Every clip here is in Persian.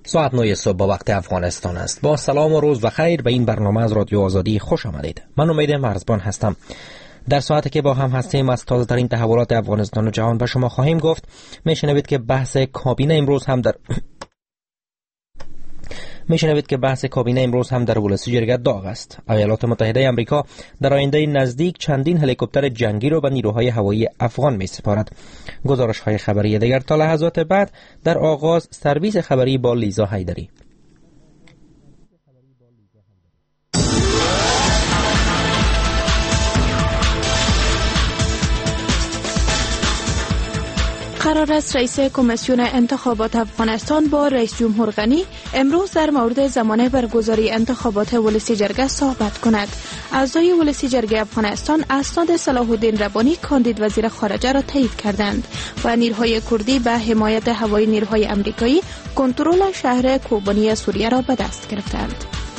ساعت 9 صبح با وقت افغانستان است. با سلام و روز و خیر به این برنامه از رادیو آزادی خوش آمدید. من امید مرزبان هستم. در ساعتی که با هم هستیم از تازه ترین تحولات افغانستان و جهان به شما خواهیم گفت. میشنوید که بحث کابینه امروز هم در ولسی جرگه داغ است. ایالات متحده آمریکا در آینده نزدیک چندین هلیکوپتر جنگی را به نیروهای هوایی افغان می سپارد. گزارش‌های خبری دیگر تا لحظات بعد. در آغاز سرویس خبری با لیزا حیدری. قرار است رئیس کمیسیون انتخابات افغانستان با رئیس جمهور غنی امروز در مورد زمان برگزاری انتخابات ولسی جرگه صحبت کند. اعضای ولسی جرگه افغانستان اسناد صلاح الدین ربانی کاندید وزیر خارجه را تایید کردند و نیروهای کردی به حمایت هوایی نیروهای آمریکایی کنترل شهر کوبانی سوریه را به دست گرفتند.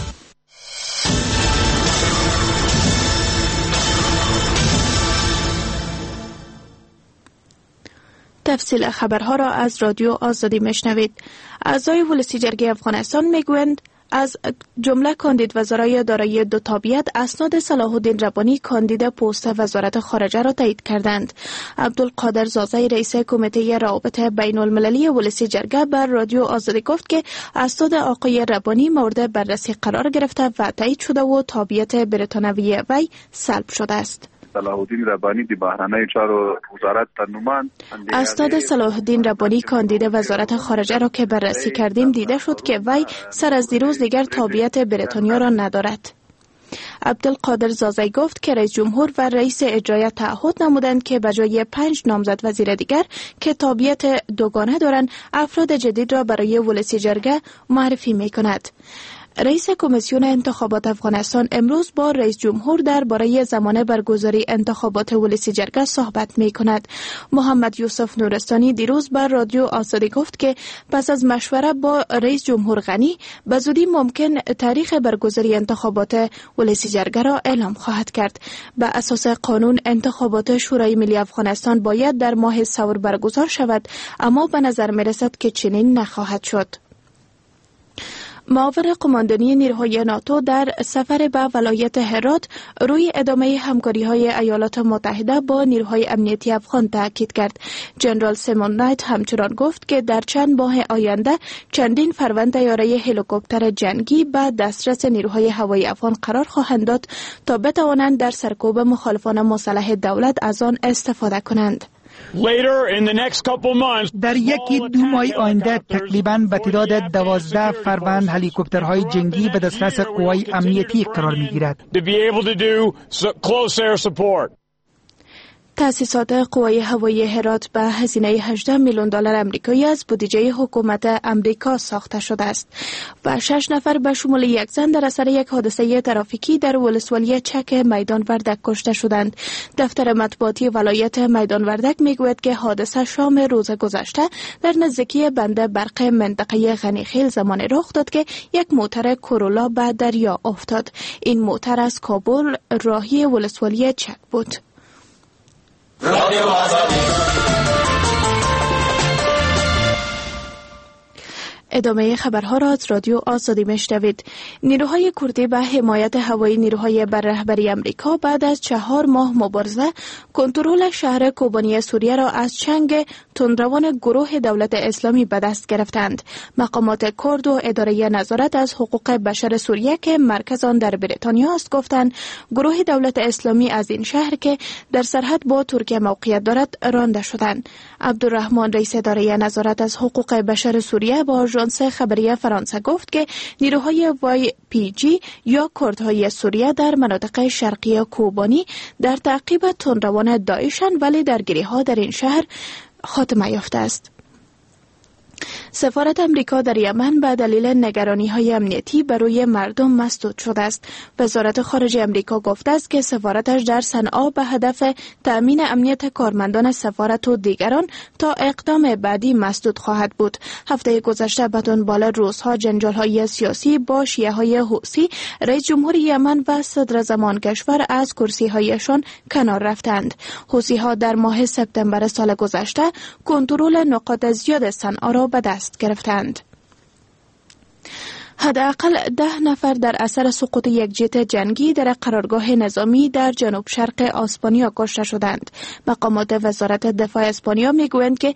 تفصیل خبرها را از رادیو آزادی میشنوید. اعضای ولسی جرگه افغانستان میگویند از جمله کاندید وزرای دارای دو تابعیت اسناد صلاح الدین ربانی کاندید پست وزارت خارجه را تایید کردند. عبدالقادر زازی رئیس کمیته روابط بین المللی ولسی جرگه بر رادیو آزادی گفت که اسناد آقای ربانی مورد بررسی قرار گرفته و تایید شده و تابعیت بریتانوی وی سلب شده است. صلاح الدین ربانی دی بهره‌نای چارو وزارت تنومان اسناد صلاح الدین ربانی کاندید وزارت خارجه را که بررسی کردیم دیده شد که وی سر از دیروز دیگر تابعیت بریتانیا را ندارد. عبدالقادر زازی گفت که رئیس جمهور و رئیس اجرایی تعهد نمودند که به جای 5 نامزد وزیر دیگر که تابعیت دوگانه دارند افراد جدید را برای ولسی جرگه معرفی می‌کند. رئیس کمیسیون انتخابات افغانستان امروز با رئیس جمهور درباره زمان برگزاری انتخابات ولسی جرگه صحبت می کند. محمد یوسف نورستانی دیروز بر رادیو آزادی گفت که پس از مشوره با رئیس جمهور غنی به زودی ممکن تاریخ برگزاری انتخابات ولسی جرگه را اعلام خواهد کرد. به اساس قانون انتخابات شورای ملی افغانستان باید در ماه سور برگزار شود، اما به نظر می رسد که چنین نخواهد شد. معاون قماندانی نیروهای ناتو در سفر به ولایت هرات روی ادامه همکاری‌های ایالات متحده با نیروهای امنیتی افغان تاکید کرد. جنرال سیمون نایت همچنان گفت که در چند ماه آینده چندین فروند طیاره هلیکوپتر جنگی به دسترس نیروهای هوایی افغان قرار خواهند داد تا بتوانند در سرکوب مخالفان مسلح دولت از آن استفاده کنند. در یکی دو ماه آینده تقریباً به تعداد 12 فروند هلیکوپترهای جنگی به دسترس قوای امنیتی قرار می‌گیرد. تأسیسات قوای هوایی هرات به هزینه 18 میلیون دلار آمریکایی از بودجه حکومت آمریکا ساخته شده است و 6 نفر به شمول یک زن در اثر یک حادثه ترافیکی در ولسوالی چک میدان وردک کشته شدند. دفتر مطبوعاتی ولایت میدان وردک میگوید که حادثه شام روز گذشته در نزدیکی بند برق منطقه غنیخیل زمانی رخ داد که یک موتر کورولا به دریا افتاد. این موتر از کابل راهی ولسوالی چک بود. ادامه خبرها را از رادیو آزادی میشنوید. نیروهای کردی به حمایت هوایی نیروهای بر رهبری آمریکا بعد از 4 ماه مبارزه کنترل شهر کوبانی سوریه را از چنگ تندروان گروه دولت اسلامی به دست گرفتند. مقامات کرد و اداره نظارت از حقوق بشر سوریه که مرکز آن در بریتانیا است گفتند گروه دولت اسلامی از این شهر که در سرحد با ترکیه موقعیت دارد رانده شدند. عبدالرحمن رئیس اداره نظارت از حقوق بشر سوریه با آژانس خبری فرانسه گفت که نیروهای YPG یا کردهای سوریه در مناطق شرقی کوبانی در تعقیب تندروان داعشند ولی درگیری‌ها در این شهر خاتمه یافته است. سفارت امریکا در یمن به دلیل نگرانی‌های امنیتی بر روی مردم مسدود شده است. وزارت خارجه امریکا گفته است که سفارتش در صنعا به هدف تأمین امنیت کارمندان سفارت و دیگران تا اقدام بعدی مسدود خواهد بود. هفته گذشته به دنبال روزها جنجال‌های سیاسی با شیعه‌های حوثی، رئیس جمهور یمن و صدر زمان کشور از کرسی‌هایشان کنار رفتند. حوثی‌ها در ماه سپتامبر سال گذشته کنترل نقاط زیاد صنعا را به دست گرفتند. حداقل 10 نفر در اثر سقوط یک جت جنگی در قرارگاه نظامی در جنوب شرق اسپانیا کشته شدند. مقامات وزارت دفاع اسپانیا میگویند که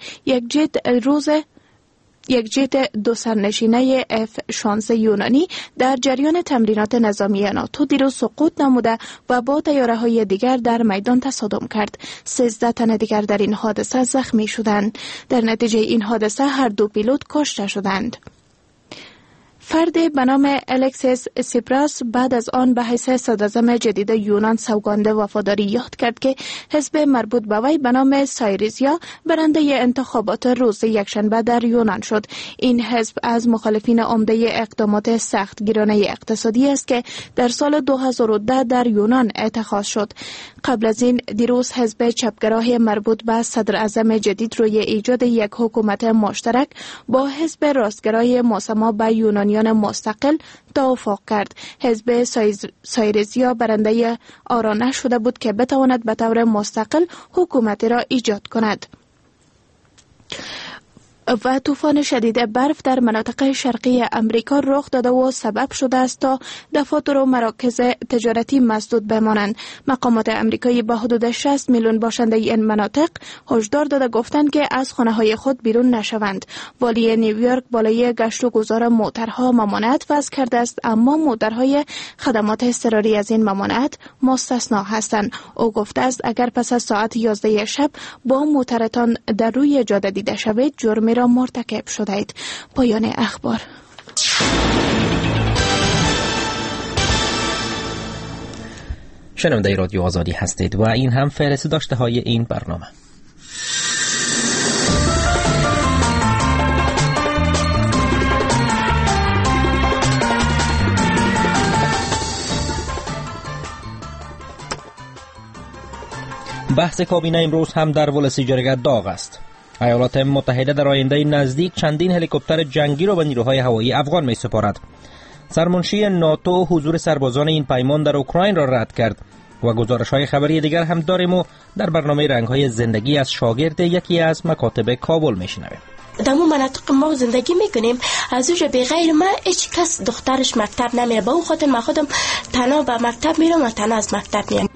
یک جت دو سرنشینه F-16 یونانی در جریان تمرینات نظامی ناتو دیروز سقوط نموده و با طیاره‌های دیگر در میدان تصادم کرد. 13 تن دیگر در این حادثه زخمی شدند. در نتیجه این حادثه هر دو پیلوت کشته شدند. فردی به نام الکسیس سیپراس بعد از آن به حیث صدراعظم جدید یونان سوگند وفاداری یاد کرد که حزب مربوط به وی به نام سایریزیا برنده انتخابات روز یکشنبه در یونان شد. این حزب از مخالفین عمده اقدامات سختگیرانه اقتصادی است که در سال 2010 در یونان اتخاذ شد. قبل از این دیروز حزب چپگرای مربوط به صدراعظم جدید روی ایجاد یک حکومت مشترک با حزب راستگرای مسما به یونانیان مستقل توافق کرد. حزب سایریزیا برنده آرا شده بود که بتواند به طور مستقل حکومتی را ایجاد کند. و طوفان شدید برف در مناطق شرقی امریکا رخ داده و سبب شده است تا دفاتر و مراکز تجارتی مسدود بمانند. مقامات امریکایی با حدود 60 میلیون باشنده این مناطق هشدار داده گفتند که از خانه‌های خود بیرون نشوند. والی نیویورک بالای گشت و گذار موترها ممانعت وضع کرده است، اما موترهای خدمات اضطراری از این ممانعت مستثنا هستند. او گفته است اگر پس از ساعت 11 شب با موترتان در روی جاده دیده شوید جرمی را مرتکب شدید. پایان اخبار. شنونده رادیو آزادی هستید و این هم فهرست داشته های این برنامه. بحث کابینه امروز هم در ولسیجرگه داغ است. ایالات متحده در آینده نزدیک چندین هلیکوپتر جنگی را به نیروهای هوایی افغان می سپارد. سرمنشی ناتو حضور سربازان این پیمان در اوکراین را رد کرد و گزارش‌های خبری دیگر هم داریم و در برنامه رنگ‌های زندگی از شاگرد یکی از مکاتب کابل میشنویم. در اون مناطق ما زندگی میکنیم، از اونجا بغیر ما هیچ کس دخترش مکتب نمیره. با اون خاطر من خودم تنها به مکتب میرم و تنها از مکتب میام.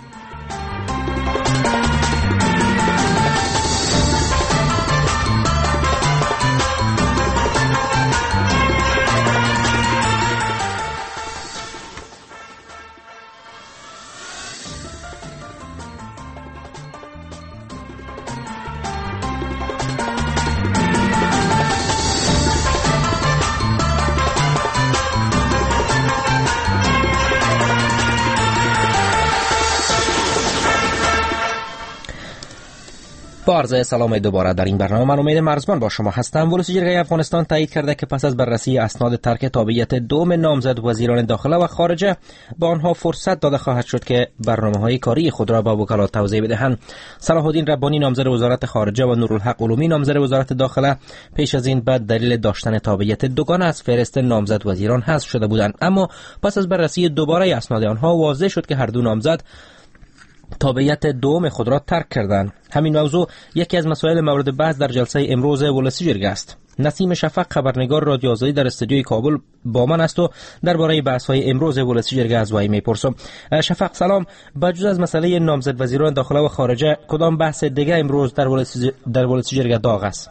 با عرض سلام دوباره در این برنامه من امید مرزبان با شما هستم. ولسیجرگه افغانستان تایید کرده که پس از بررسی اسناد ترک تابعیت دوم نامزد وزیران داخله و خارجه به آنها فرصت داده خواهد شد که برنامه‌های کاری خود را با وکلات توضیح بدهند. صلاح الدین ربانی نامزد وزارت خارجه و نورالحق علومی نامزد وزارت داخله پیش از این به دلیل داشتن تابعیت دوگانه از فهرست نامزد وزیران حذف شده بودند، اما پس از بررسی دوباره اسناد آنها واضح شد که هر دو نامزد تابعیت دوم خود را ترک کردند. همین موضوع یکی از مسائل مورد بحث در جلسه امروز ولسیجرگه است. نسیم شفق خبرنگار رادیو آزادی در استودیوی کابل با من است و درباره بحث‌های امروز ولسیجرگه از وی میپرسم. شفق سلام، بجز از مسئله نامزد وزیران داخله و خارجه کدام بحث دیگه امروز در ولسیجرگه داغ است؟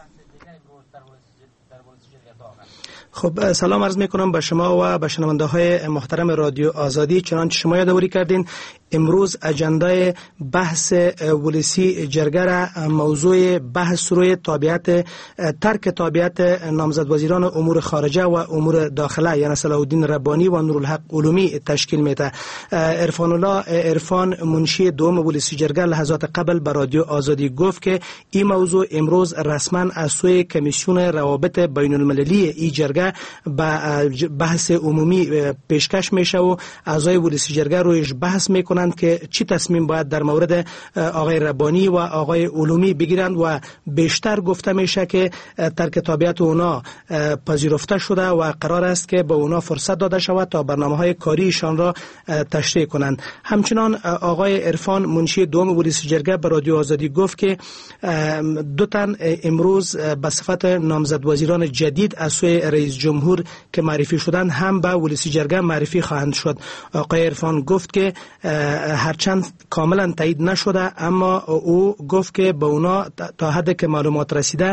خب سلام عرض میکنم به شما و به شنونده های محترم رادیو آزادی. چنانچه شما یادآوری کردین امروز اجندای بحث ولسی جرگه را موضوع بحث روی ترک تابعیت نامزد وزیران امور خارجه و امور داخله یعنی صلاح الدین ربانی و نورالحق علومی تشکیل میده. عرفان منشی دوم ولسی جرگه لحظات قبل به رادیو آزادی گفت که این موضوع امروز رسما از سوی کمیسیون روابط بین المللی ای جرگه به بحث عمومی پیشکش میشه و اعضای ولسی جرگه رویش بحث میکنن کنند که چی تصمیم باید در مورد آقای ربانی و آقای علومی بگیرند و بیشتر گفته میشه که ترک تابعیت اونا پذیرفته شده و قرار است که به اونا فرصت داده شود تا برنامه‌های کاریشان را تشریح کنند. همچنان آقای عرفان منشی دوم ولسی جرگه به رادیو آزادی گفت که دو تن امروز به صفت نامزد وزیران جدید از سوی رئیس جمهور که معرفی شدند هم به ولسی جرگه معرفی خواهند شد. آقای عرفان گفت که هرچند کاملا تایید نشده اما او گفت که به اونا تا حد که معلومات رسیده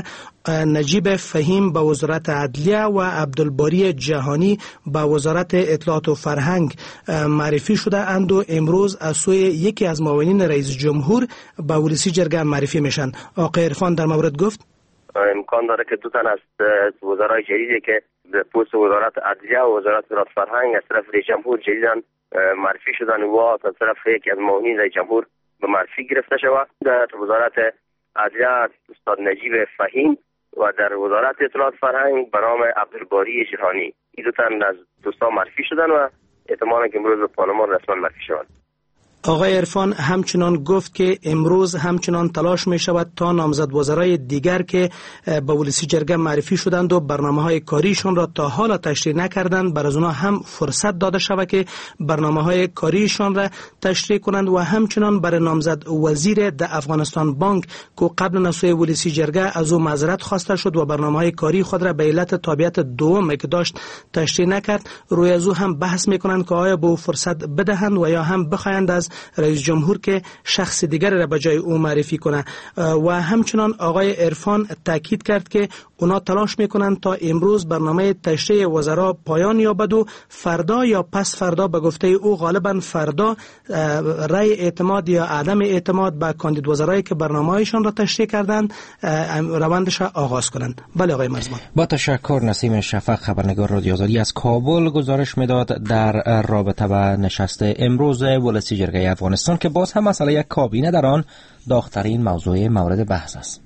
نجیب فهیم به وزارت عدلیه و عبدالباری جهانی به وزارت اطلاعات و فرهنگ معرفی شده اند و امروز از سوی یکی از معاونین رئیس جمهور به ولسی جرگه معرفی میشن. آقای عرفان در مورد گفت امکان داره که دو تن از وزرای جدیدی که به پست وزارت عدلیه و وزارت اطلاعات و فرهنگ از طرف رئیس جمهور جدیدن معرفی شدن و از طرف یکی از معاونین رئیس جمهور به معرفی گرفته شود. در وزارت عدلیه استاد نجیب فهیم و در وزارت اطلاعات فرهنگ به نام عبدالباری جهانی. این دو تن از دوستان معرفی شدن و احتمالاً که امروز به پارلمان رسما معرفی شوند. آقای عرفان همچنان گفت که امروز همچنان تلاش می شود تا نامزد وزرای دیگر که به ولسی جرگه معرفی شدند و برنامه‌های کاریشون را تا حالا تشریح نکردند بر از اونها هم فرصت داده شود که برنامه‌های کاریشون را تشریح کنند و همچنان برای نامزد وزیر د افغانستان بانک که قبل نسوی ولسی جرگه از او معذرت خواسته شد و برنامه‌های کاری خود را به علت تابعیت دوم که داشت تشریح نکرد، روی از او هم بحث میکنند که آیا به او فرصت بدهند و یا هم بخواهند از رئیس جمهور که شخص دیگر را به جای او معرفی کنه. و همچنان آقای عرفان تاکید کرد که اونا تلاش میکنند تا امروز برنامه تشریح وزرا پایان یابد و فردا یا پس فردا به گفته او غالبا فردا رأی اعتماد یا عدم اعتماد به کاندید وزرایی که برنامه‌هایشان را تشریح کردند روندش را آغاز کنند. بله آقای مرزبان. با تشکر. نسیم شفق خبرنگار رادیو آزادی از کابل گزارش میداد در رابطه با نشست امروز ولسی جرگه افغانستان که باز هم مسئله کابینه در آن داغ‌ترین موضوع مورد بحث است.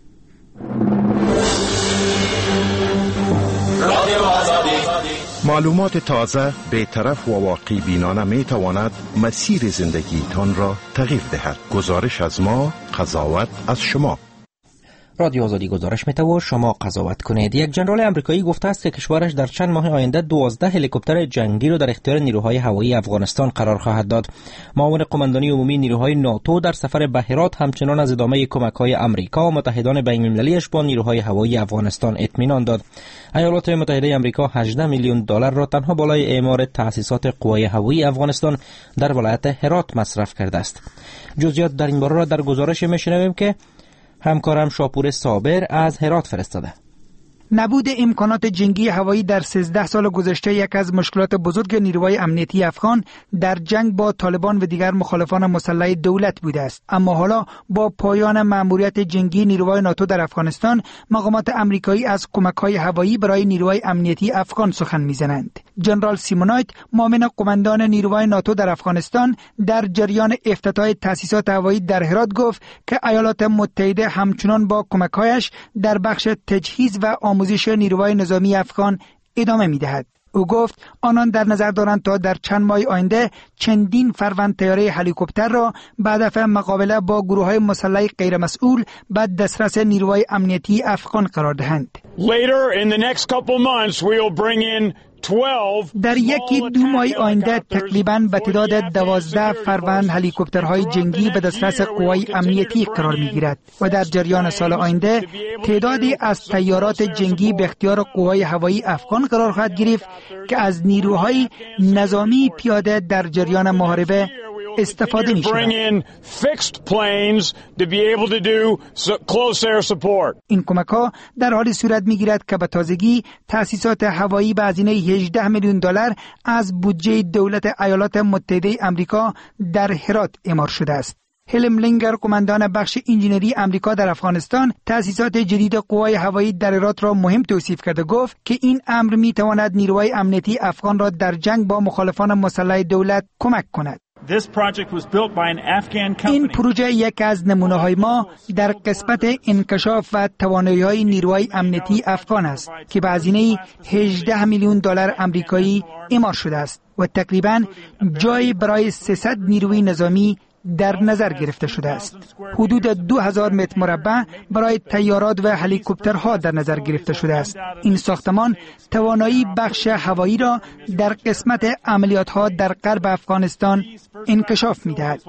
معلومات تازه، بی‌طرف و واقعی بینانه می تواند مسیر زندگی تان را تغییر دهد. گزارش از ما، قضاوت از شما. رادیو آزادی گزارش می‌ده و شما قضاوت کنید. یک ژنرال آمریکایی گفته است که کشورش در چند ماه آینده 12 هلیکوپتر جنگی را در اختیار نیروهای هوایی افغانستان قرار خواهد داد. معاون قماندانی عمومی نیروهای ناتو در سفر به هرات همچنان از ادامه کمک‌های آمریکا و متحدان بین‌المللی‌اش با نیروهای هوایی افغانستان اطمینان داد. ایالات متحده آمریکا 18 میلیون دلار را تنها بالای اعمار تأسیسات قوای هوایی افغانستان در ولایت هرات مصرف کرده است. جزئیات در این باره را در گزارش می‌شنویم که همکارم شاپور صابر از هرات فرستاده. نبود امکانات جنگی هوایی در 13 سال گذشته یک از مشکلات بزرگ نیروهای امنیتی افغان در جنگ با طالبان و دیگر مخالفان مسلح دولت بوده است. اما حالا با پایان مأموریت جنگی نیروهای ناتو در افغانستان، مقامات آمریکایی از کمک‌های هوایی برای نیروهای امنیتی افغان سخن می‌زنند. ژنرال سیمونایت، معاون قماندان نیروهای ناتو در افغانستان، در جریان افتتاح تأسیسات هوایی در هرات گفت که ایالات متحده همچنان با کمک‌هایش در بخش تجهیز و آموزش نیروهای نظامی افغان ادامه می‌دهد. او گفت آنان در نظر دارند تا در چند ماه آینده چندین فروند طیاره هلیکوپتر را به هدف مقابله با گروه‌های مسلح غیر مسئول به دسترس نیروهای امنیتی افغان قرار دهند. در یکی دو ماه آینده تقریباً به تعداد 12 فروند هلیکوپترهای جنگی به دسترس قوای امنیتی قرار می‌گیرد و در جریان سال آینده تعدادی از طیارات جنگی به اختیار قوای هوایی افغان قرار خواهد گرفت که از نیروهای نظامی پیاده در جریان محاربه استفاده می شود. این کمک‌ها در حال صورت می‌گیرد که به تازگی تأسیسات هوایی به هزینه 18 میلیون دلار از بودجه دولت ایالات متحده آمریکا در هرات اعمار شده است. هلم لینگر، قماندان بخش انجینری آمریکا در افغانستان، تأسیسات جدید قوای هوایی در هرات را مهم توصیف کرده گفت که این امر می‌تواند نیروهای امنیتی افغان را در جنگ با مخالفان مسلح دولت کمک کند. این پروژه یک از نمونه‌های ما در قسمت انکشاف و توانایی‌های نیروهای امنیتی افغان است که به هزینه $18 میلیون آمریکایی اعمال شده است و تقریباً جای برای 300 نیروی نظامی در نظر گرفته شده است. حدود 2000 متر مربع برای طیارات و هلیکوپترها در نظر گرفته شده است. این ساختمان توانایی بخش هوایی را در قسمت عملیات‌ها در غرب افغانستان انکشاف می‌دهد.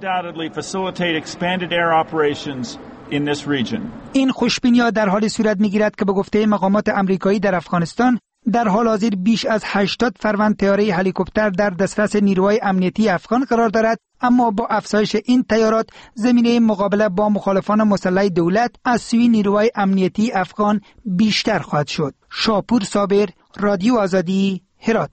این خوشبینی‌ها در حال صورت می‌گیرد که به گفته مقامات آمریکایی در افغانستان در حال حاضر بیش از 80 فروند طیاره هلیکوپتر در دسترس نیروهای امنیتی افغان قرار دارد، اما با افزایش این طیارات زمینه مقابله با مخالفان مسلح دولت از سوی نیروهای امنیتی افغان بیشتر خواهد شد. شاپور صابر، رادیو آزادی، هرات.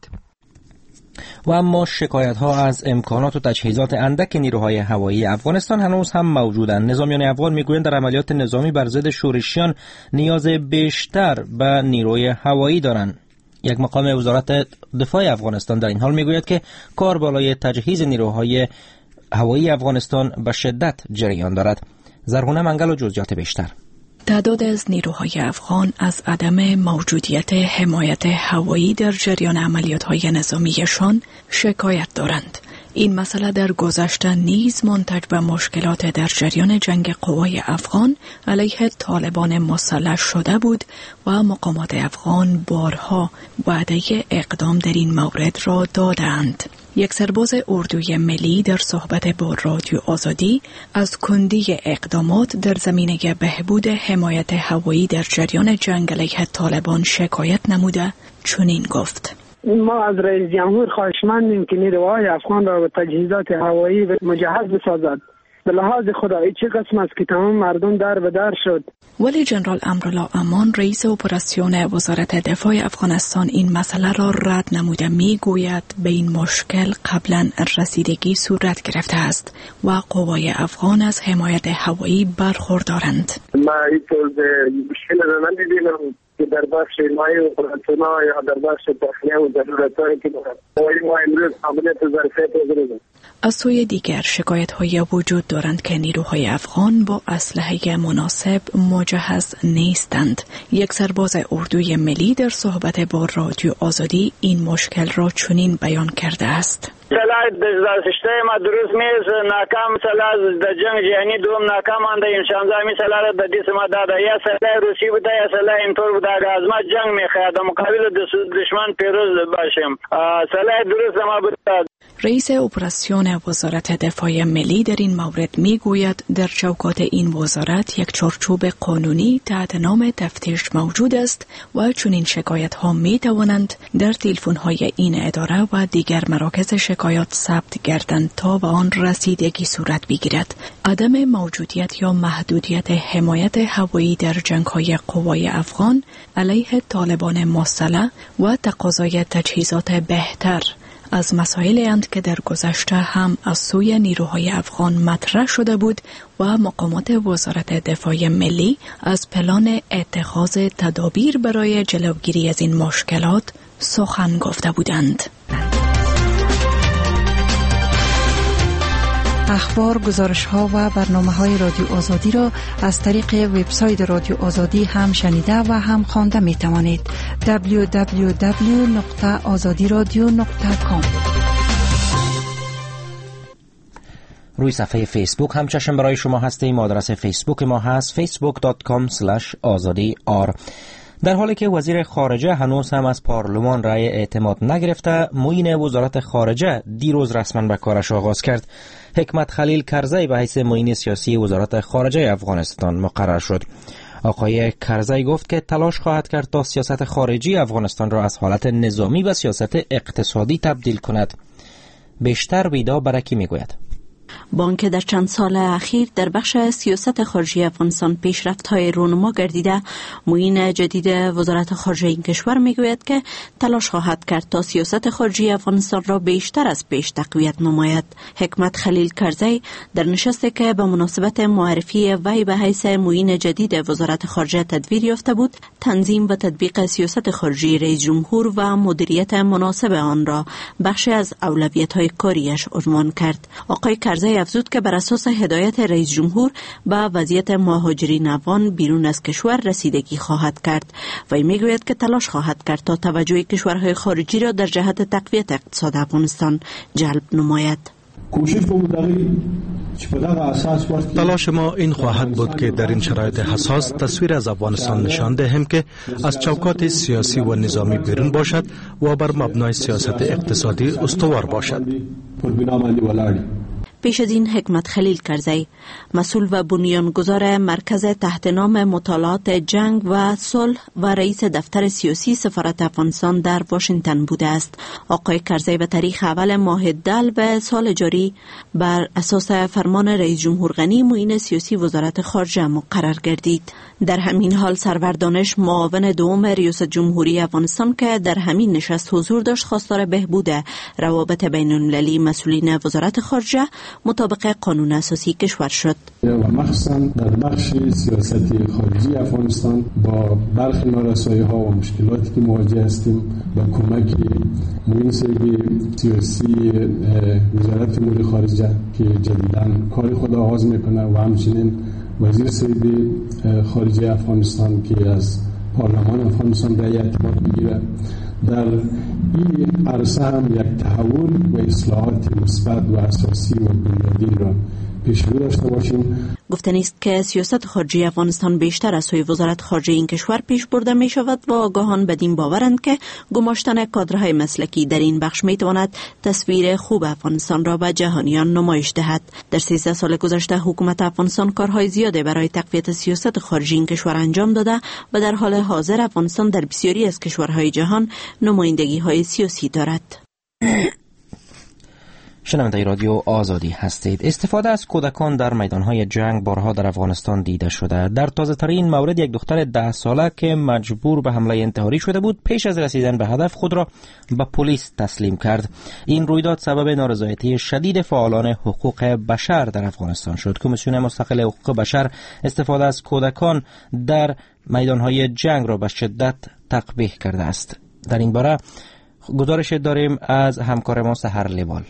و اما شکایت‌ها از امکانات و تجهیزات اندک نیروهای هوایی افغانستان هنوز هم موجودند. نظامیان افغان میگویند در عملیات نظامی بر ضد شورشیان نیاز بیشتر به نیروی هوایی دارند. یک مقام وزارت دفاع افغانستان در این حال میگوید که کار بالای تجهیز نیروهای هوایی افغانستان به شدت جریان دارد. زرغونه منگل و جزئیات بیشتر. تعداد از نیروهای افغان از عدم موجودیت حمایت هوایی در جریان عملیات‌های نظامیشان شکایت دارند. این مسئله در گذشته نیز منتج به مشکلات در جریان جنگ قوای افغان علیه طالبان مسلح شده بود و مقامات افغان بارها وعده اقدام در این مورد را دادند. یک سرباز اردوی ملی در صحبت با رادیو آزادی از کندی اقدامات در زمینه بهبود حمایت هوایی در جریان جنگ علیه طالبان شکایت نموده چنین گفت: ما از رئیس جمهور خواهشمندیم که نیروهای افغان را به تجهیزات هوایی مجهز بسازد. به لحاظ خدایی چه قسم است که تمام مردم در به در شد. ولی جنرال امرالله امان رئیس اپراسیون وزارت دفاع افغانستان این مسئله را رد نموده میگوید به این مشکل قبلا رسیدگی صورت گرفته است و قوای افغان از حمایت هوایی برخوردارند. ما این طور مشکل را نمی‌بینم که در بخش مای اپراسیون‌ها یا در بخش تخلیه و ضرورت‌هایی که ما امروز عملیات ظرفیت بگیریم. از سوی دیگر شکایت‌های وجود دارند که نیروهای افغان با اسلحه مناسب مجهز نیستند. یک سرباز اردوی ملی در صحبت با رادیو آزادی این مشکل را چنین بیان کرده است: سلاح در سیستم درست نیست، ناکام سلاح در جنگ جهانی دوم ناکام انده این شانزامی سلاح را بدیس ما داده یا سلاح روسی بوده یا سلاح اینطور بوده که از ما جنگ میخواهد مقابل دشمن پیروز باشیم. سلاح درست ما بوده. رئیس اپراسیون وزارت دفاع ملی در این مورد میگوید در چوکات این وزارت یک چارچوب قانونی تحت نام تفتیش موجود است و چنین شکایت ها می توانند در تلفن های این اداره و دیگر مراکز شکایات ثبت گردند تا به آن رسیدگی صورت بگیرد. عدم موجودیت یا محدودیت حمایت هوایی در جنگ های قوای افغان علیه طالبان مسلح و تقاضای تجهیزات بهتر از مسائلی اند که در گذشته هم از سوی نیروهای افغان مطرح شده بود و مقامات وزارت دفاع ملی از پلان اتخاذ تدابیر برای جلوگیری از این مشکلات سخن گفته بودند. اخبار، گزارش‌ها و برنامه‌های رادیو آزادی را از طریق وبسایت رادیو آزادی هم شنیده و هم خوانده می‌توانید. www.azadiradio.com. روی صفحه فیسبوک هم چشم برای شما هستیم. آدرس فیسبوک ما هست facebook.com/azadi.r. در حالی که وزیر خارجه هنوز هم از پارلمان رأی اعتماد نگرفته، معین وزارت خارجه دیروز رسما به کارش آغاز کرد. حکمت خلیل کرزی به حیث معین سیاسی وزارت خارجه افغانستان مقرر شد. آقای کرزی گفت که تلاش خواهد کرد تا سیاست خارجی افغانستان را از حالت نظامی و سیاست اقتصادی تبدیل کند. بیشتر ویدا برکی میگوید. با آنکه در چند سال اخیر در بخش سیاست خارجی افغانستان پیشرفت‌های رونما گردیده، معین جدید وزارت خارجه این کشور میگوید که تلاش خواهد کرد تا سیاست خارجی افغانستان را بیشتر از پیش تقویت نماید. حکمت خلیل کرزی در نشستی که به مناسبت معرفی وی به حیث معین جدید وزارت خارجه تدبیر یافته بود، تنظیم و تطبیق سیاست خارجی رئیس جمهور و مدیریت مناسب آن را بخشی از اولویت‌های کاریش عنوان کرد. آقای کرزی افزود که بر اساس هدایت رئیس جمهور به وضعیت مهاجرین افغان بیرون از کشور رسیدگی خواهد کرد و میگوید که تلاش خواهد کرد تا توجه کشورهای خارجی را در جهت تقویت اقتصاد افغانستان جلب نماید. تلاش ما این خواهد بود که در این شرایط حساس تصویر از افغانستان نشان دهیم که از چوکات سیاسی و نظامی بیرون باشد و بر مبنای سیاست اقتصادی استوار باشد. پیش از این حکمت خلیل کرزی، مسئول و بنیانگذار مرکز تحت نام مطالعات جنگ و صلح و رئیس دفتر سیاسی سفارت افغانستان در واشنگتن بوده است. آقای کرزی به تاریخ اول ماه دلو سال جاری بر اساس فرمان رئیس جمهور غنی معین سیاسی وزارت خارجه مقرر گردید. در همین حال سرور دانش، معاون دوم ریاست جمهوری افغانستان که در همین نشست حضور داشت، خواستار بهبود روابط بین المللی مسئولین وزارت خارجه مطابق قانون اساسی کشور شد. و مخصوصا در بخش سیاست خارجی افغانستان با برخی نارسایی‌ها و مشکلاتی که مواجه هستیم، با کمک معین سیاسی وزارت امور خارجه که جدیداً کار خود آغاز میکنه و همچنین وزیر صاحب خارجه افغانستان که از پارلمان افغانستان رأی اعتماد بگیره، در این عرصه هم یک تحول و اصلاحات مثبت و اساسی و بنیادین را پیش رو داشته باشیم. گفتنی است که سیاست خارجی افغانستان بیشتر از سوی وزارت خارجه این کشور پیش برده می شود و آگاهان بدین باورند که گماشتن کادرهای مسلکی در این بخش می تواند تصویر خوب افغانستان را به جهانیان نمایش دهد. در 13 سال گذشته حکومت افغانستان کارهای زیاده برای تقویت سیاست خارجی این کشور انجام داده و در حال حاضر افغانستان در بسیاری از کشورهای جهان نمایندگی های سیاسی دارد. شنونده رادیو آزادی هستید. استفاده از کودکان در میدانهای جنگ بارها در افغانستان دیده شده. در تازه ترین مورد یک دختر 10 ساله که مجبور به حمله انتحاری شده بود، پیش از رسیدن به هدف خود را به پلیس تسلیم کرد. این رویداد سبب نارضایتی شدید فعالان حقوق بشر در افغانستان شد. کمیسیون مستقل حقوق بشر استفاده از کودکان در میدانهای جنگ را به شدت تقبیح کرده است. در این باره گزارش داریم از همکار ما سحر لیوال.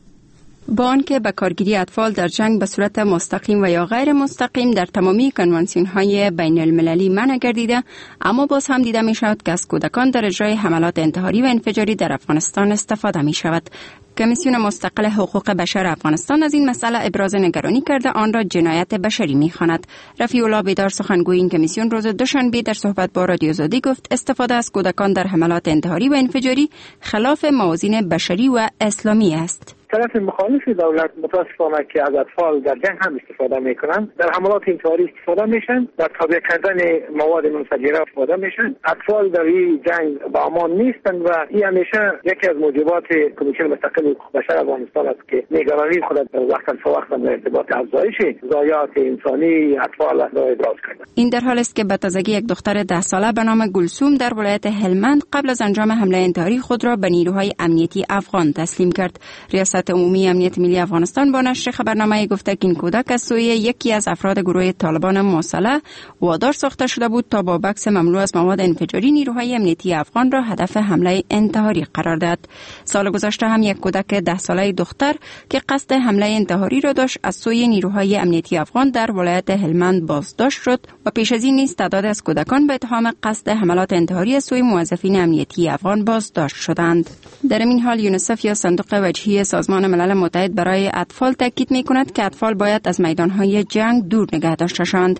با آنکه به کارگیری اطفال در جنگ به صورت مستقیم و یا غیر مستقیم در تمامی کنوانسیون‌های بین المللی منع گردیده، اما باز هم دیده می شود که از کودکان در اجرای حملات انتحاری و انفجاری در افغانستان استفاده می شود. کمیسیون مستقل حقوق بشر افغانستان از این مسئله ابراز نگرانی کرده آن را جنایت بشری می‌خواند. رفیع الله بیدار سخنگوی این کمیسیون روز دوشنبه در صحبت با رادیو آزادی گفت استفاده از کودکان در حملات انتحاری و انفجاری خلاف موازین بشری و اسلامی است. طرف مخالف دولت متاسفانه که از اطفال در جنگ هم استفاده میکنن، در حملات انتحاری استفاده میشن، در تابع کردن مواد منفجره استفاده میشن. اطفال در این جنگ با امان نیستن و این همیشه یکی از موجبات کمیسیون مستقل حقوق بشر افغانستان است که نگرانی خود وقتا فوقتا در ارتباط افزایش ضایعات انسانی اطفال را ابراز کردند. این در حالی است که به تازگی یک دختر 10 ساله به نام گلسوم در ولایت هلمند قبل از انجام حمله انتحاری خود را به نیروهای امنیتی افغان تسلیم کرد. ریاست عمومی امنیت ملی افغانستان با نشر خبرنامه گفته که این کودک از سوی یکی از افراد گروه طالبان مسلح وادار ساخته شده بود تا با بکس مملو از مواد انفجاری نیروهای امنیتی افغان را هدف حمله انتحاری قرار داد. سال گذشته هم یک کودک 10 ساله دختر که قصد حمله انتحاری را داشت از سوی نیروهای امنیتی افغان در ولایت هلمند بازداشت شد و پیش از این نیز تعداد از کودکان به اتهام قصد حملات انتحاری از سوی موظفین امنیتی افغان بازداشت شدند. در این حال یونیسف یا صندوق وجهی سازمان ملل متحد برای اطفال تاکید می‌کند که اطفال باید از میدان‌های جنگ دور نگه داشته شوند.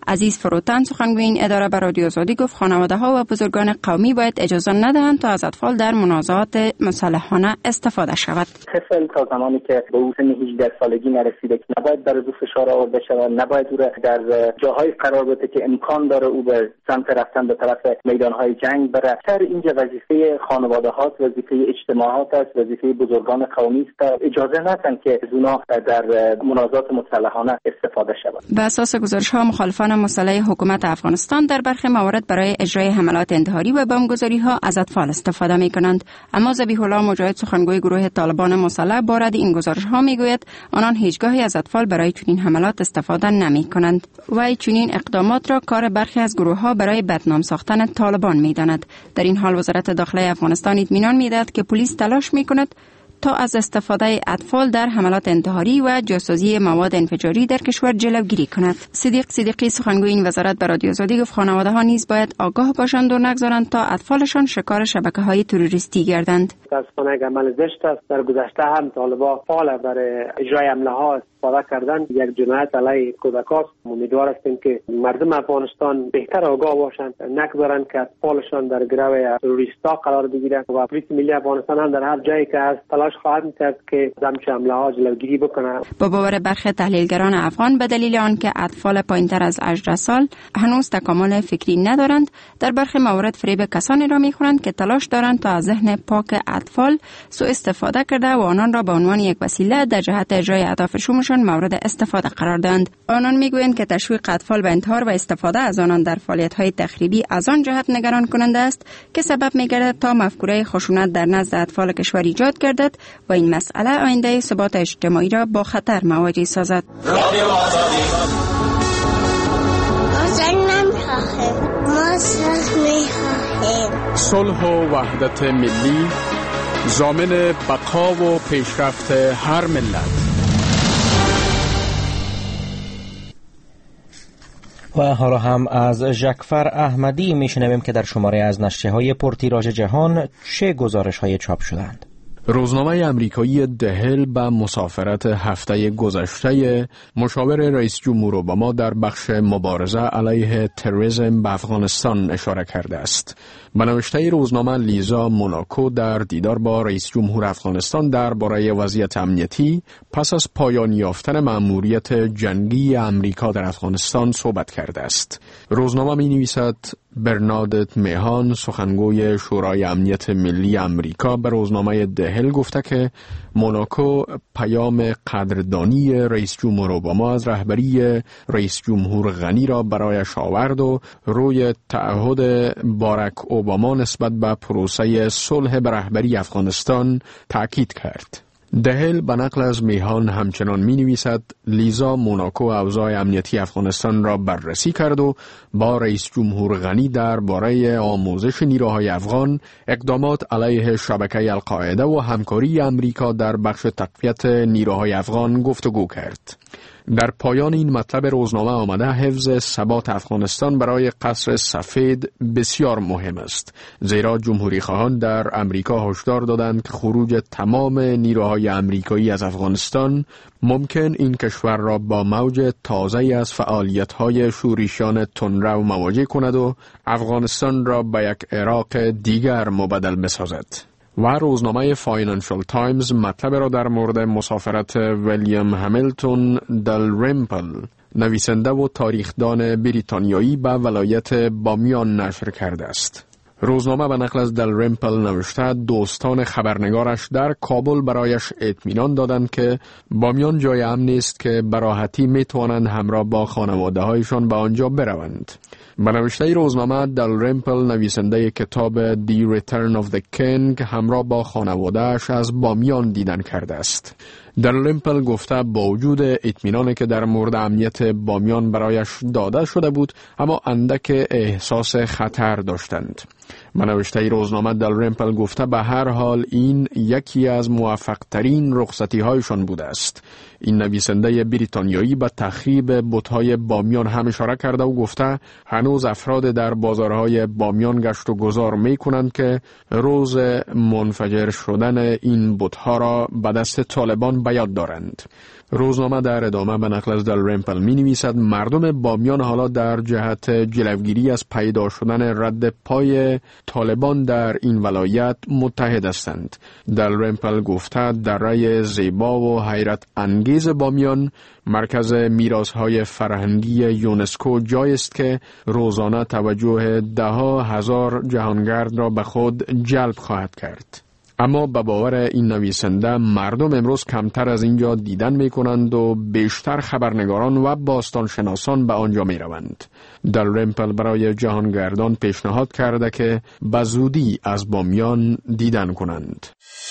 عزیز فروتن سخنگوی این اداره به رادیو آزادی گفت خانواده ها و بزرگان قومی باید اجازه ندهند تا از اطفال در منازعات مسلحانه استفاده شود. طفل تا زمانی که به سن 18 سالگی نرسیده که نباید بر او فشار آورده شود، نباید او را در جاهای قرار بده که امکان داره او به سمت رفتن به طرف میدانهای جنگ بره. سر اینجا وظیفه خانواده ها، وظیفه اجتماعات است، وظیفه بزرگان قومی است اجازه ندن که از اونا در منازعات مسلحانه استفاده شود. به اساس گزارش ها مخالفان مسلح حکومت افغانستان در برخی موارد برای اجرای حملات انتحاری و بمبگذاری ها از اطفال استفاده می کنند. اما ذبیح الله مجاهد سخنگوی گروه طالبان مسلح با رد این گزارش ها می گوید آنان هیچگاهی از اطفال برای چنین حملات استفاده نمی کنند و چنین اقدامات را کار برخی از گروه ها برای بدنام ساختن طالبان می داند. در این حال وزارت داخله افغانستان اطمینان می دهد که پلیس تلاش می کند تا از استفاده اطفال در حملات انتحاری و جاسوسی مواد انفجاری در کشور جلوگیری کند. صدیق صدیقی سخنگوی این وزارت به رادیو آزادی گفت خانواده ها نیز باید آگاه باشند و نگذارند تا اطفالشان شکار شبکه‌های تروریستی گردند. متاسفانه یک عمل زشت است. در گذشته هم طالبان فعال برای اجرای حمله ها استفاده کردن. یک جنایت علیه کودکان. امیدوار هستیم که مردم افغانستان بهتر آگاه باشند، نگذارند که اطفالشان در گرو تروریستا قرار بگیرند و پلیس ملی افغانستان هم در هر جایی که هست تلاش خواهد کرد که همچین حمله ها جلوگیری بکنه. با باور برخی تحلیلگران افغان به دلیل آنکه اطفال پایینتر از 18 سال هنوز تکامل فکری ندارند، در برخی موارد فریب کسانی را میخورند که تلاش دارند تا از ذهن پاک اطفال سوء استفاده کرده و آنان را به عنوان یک وسیله در جهت اجرای اهداف شومشان مورد استفاده قرار دهند. آنان میگویند که تشویق اطفال به انتحار و استفاده از آنان در فعالیت‌های تخریبی از آن جهت نگران کننده است که سبب می‌گردد تا مفکوره خشونت در نزد اطفال کشور ایجاد گردد و این مسئله آینده ثبات اجتماعی را با خطر مواجه سازد. صلح و وحدت ملی ضامن بقا و پیشرفت هر ملت. و حالا هم از ژکفر احمدی میشنویم که در شماره از نشریه‌های پرتیراژ جهان چه گزارش‌های چاپ شدند. روزنامه امریکایی دهل به مسافرت هفته گذشته مشاور رئیس جمهور اوباما در بخش مبارزه علیه تروریسم به افغانستان اشاره کرده است. به نوشته روزنامه لیزا موناکو در دیدار با رئیس جمهور افغانستان درباره وضعیت امنیتی پس از پایان یافتن مأموریت جنگی امریکا در افغانستان صحبت کرده است. روزنامه می‌نویسد برنادت مهان سخنگوی شورای امنیت ملی امریکا به روزنامه دهل گفته که موناکو پیام قدردانی رئیس جمهور اوباما از رهبری رئیس جمهور غنی را برایش آورد و روی تعهد باراک اوباما نسبت به پروسه صلح به رهبری افغانستان تاکید کرد. دهل به نقل از میهان همچنان می نویسد لیزا موناکو اوضاع امنیتی افغانستان را بررسی کرد و با رئیس جمهور غنی درباره آموزش نیروهای افغان، اقدامات علیه شبکه القاعده و همکاری امریکا در بخش تقویت نیروهای افغان گفتگو کرد. در پایان این مطلب روزنامه آمده حفظ ثبات افغانستان برای قصر سفید بسیار مهم است، زیرا جمهوری خواهان در امریکا هشدار دادند که خروج تمام نیروهای امریکایی از افغانستان ممکن این کشور را با موج تازه از فعالیت‌های شورشیان تندرو مواجه کند و افغانستان را به یک عراق دیگر مبدل بسازد. و روزنامه فاینانشال تایمز مطلب را در مورد مسافرت ویلیام همیلتون دالریمپل نویسنده و تاریخدان بریتانیایی به ولایت بامیان نشر کرده است. روزنامه به نقل از دالریمپل نوشته دوستان خبرنگارش در کابل برایش اطمینان دادند که بامیان جای امنی است که به راحتی میتوانند همراه با خانواده هایشان به آنجا بروند. به نوشته روزنامه دالریمپل نویسنده کتاب The Return of the King همراه با خانواده‌اش از بامیان دیدن کرده است. دالریمپل گفته با وجود اطمینانی که در مورد امنیت بامیان برایش داده شده بود، اما اندک احساس خطر داشتند. نوشته روزنامه دالریمپل گفته به هر حال این یکی از موفق ترین رخصتی هایشان بوده است. این نویسنده بریتانیایی به تخریب بت‌های بامیان هم اشاره کرده و گفته هنوز افراد در بازارهای بامیان گشت و گذار می کنند که روز منفجر شدن این بت‌ها را به دست طالبان به یاد دارند. روزنامه در ادامه به نقل از دالرمپل می نویسد مردم بامیان حالا در جهت جلوگیری از پیدا شدن رد پای طالبان در این ولایت متحد هستند. دالرمپل گفته دره زیبا و حیرت انگیز بامیان مرکز میراث‌های فرهنگی یونسکو جایی است که روزانه توجه ده‌ها هزار جهانگرد را به خود جلب خواهد کرد. اما به باور این نویسنده مردم امروز کمتر از اینجا دیدن می کنند و بیشتر خبرنگاران و باستانشناسان به آنجا می روند. دالرمپل برای جهانگردان پیشنهاد کرده که به زودی از بامیان دیدن کنند.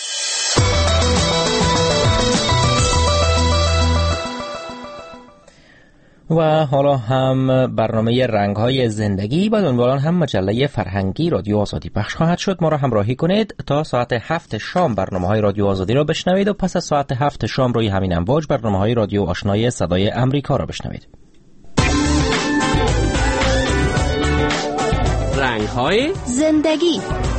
و حالا هم برنامه رنگ‌های زندگی با عنوان هم مجله فرهنگی رادیو آزادی پخش خواهد شد. ما را همراهی کنید تا ساعت 7 شام برنامه‌های رادیو آزادی را بشنوید و پس از ساعت 7 شام روی همین امواج برنامه‌های رادیو آشنای صدای امریکا را بشنوید. رنگ‌های زندگی.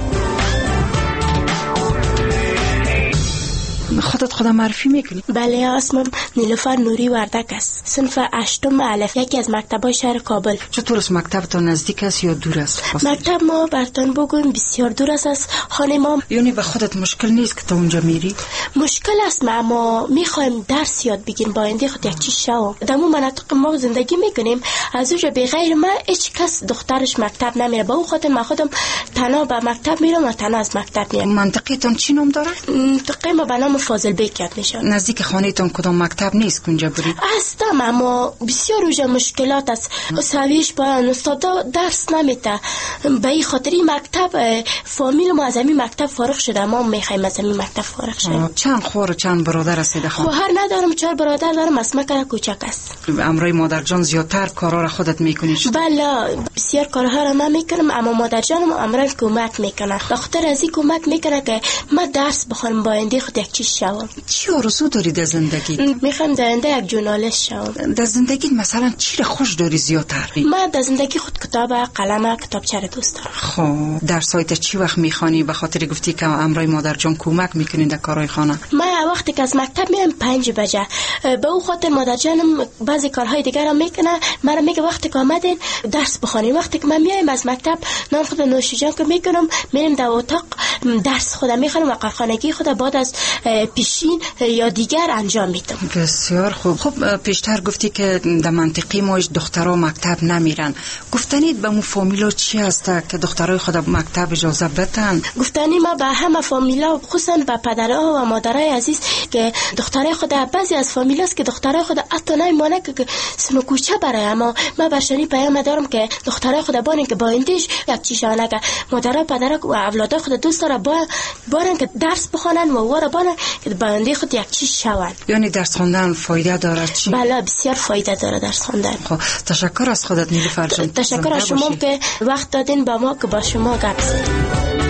خودم معرفی میکنی؟ بله، اسمم نیلوفر نوری وردک است. صنف 8 الف، یکی از مکتب‌های شهر کابل. چطور است؟ مکتب تا نزدیک است یا دور است؟ مکتب ما برتون بگویم بسیار دور است از خانه ما. یعنی به خودت مشکل نیست که تا اونجا میری؟ مشکل است، اما میخوایم درس یاد بگیریم با آینده خود یک چیز شو. در اون مناطق ما زندگی میکنیم، از اونجا بغیر ما هیچ کس دخترش مکتب نمیره. با اون خاطر من خودم تنها به مکتب میرم و تنها از مکتب میام. منطقتون چی نام داره؟ منطقه ما به نام فاضل بیک یاد میشه. نزدیک خانه‌تون کدام مکتب نیست که اونجا برید؟ هستم، اما بسیار اونجا مشکلات است. سویش با استادا درس نمیده. به این خاطر مکتب فامیل ما از همین مکتب فارغ شده. ما میخوایم از همین مکتب فارغ شیم. چند خور و چند برادر هستید خانم؟ خواهر ندارم، 4 برادر دارم. اسمک کوچک است. امروی مادر جان زیادتر کارا را خودت میکنی؟ بله، بسیار کارها را من میکنم، اما مادر جانم امروی کمک میکنه. به خاطر از این کمک میکنه که من درس بخونم با آینده خود یک چیز شوم. چی آرزو داری در زندگی؟ میخوام در آینده یک ژورنالیست شوم. در زندگی مثلا چی را خوش داری زیادتر؟ من در زندگی خود کتاب، قلم، کتابچه را دوست دارم. خب درسایت چی وقت میخوانی؟ به خاطر گفتی که امروی مادر جان کمک میکنین در کارهای خانه. من وقتی که از مکتب میام 5 بجه، به اون خاطر مادر جانم بعضی کارهای دیگر هم میکنه. من میگه وقتی که آمدین درس بخونین. وقتی که من میایم از مکتب نان خود نوشیجان که میکنم، میرم در اتاق درس خودم میخونم و کارخانگی خود بعد از پیشین یا دیگر انجام میدم. بسیار خوب. خب پیشتر گفتی که در منطقه ما دخترها مکتب نمیرن. گفتنید به مو فامیلا چی هست که دخترای خود مکتب اجازه بدن؟ گفتنی ما به همه فامیلا، خصوصا به پدرها و مادرای عزیز که دخترای خود، بعضی از فامیلاست که دخترای خود حتی نمیمونه که سن کوچه برای، اما من برشانی پیام دارم که دخترای خود بانن که با ایندیش یک چیزانه که مادرها پدرها و اولادای خود دوست داره بارن که درس بخونن و واره بانن که با آینده خود یک چیز شون. یعنی درس خواندن فایده داره؟ چی؟ بله، بسیار فایده داره درس خواندن. خب تشکر از خودت نیلوفر جان. تشکر از شما که وقت دادین با ما که با شما گپ زدیم.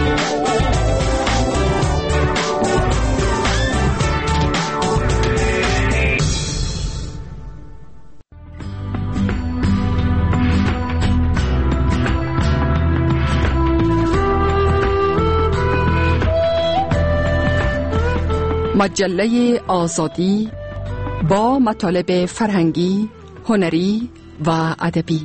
مجله آزادی با مطالب فرهنگی، هنری و ادبی.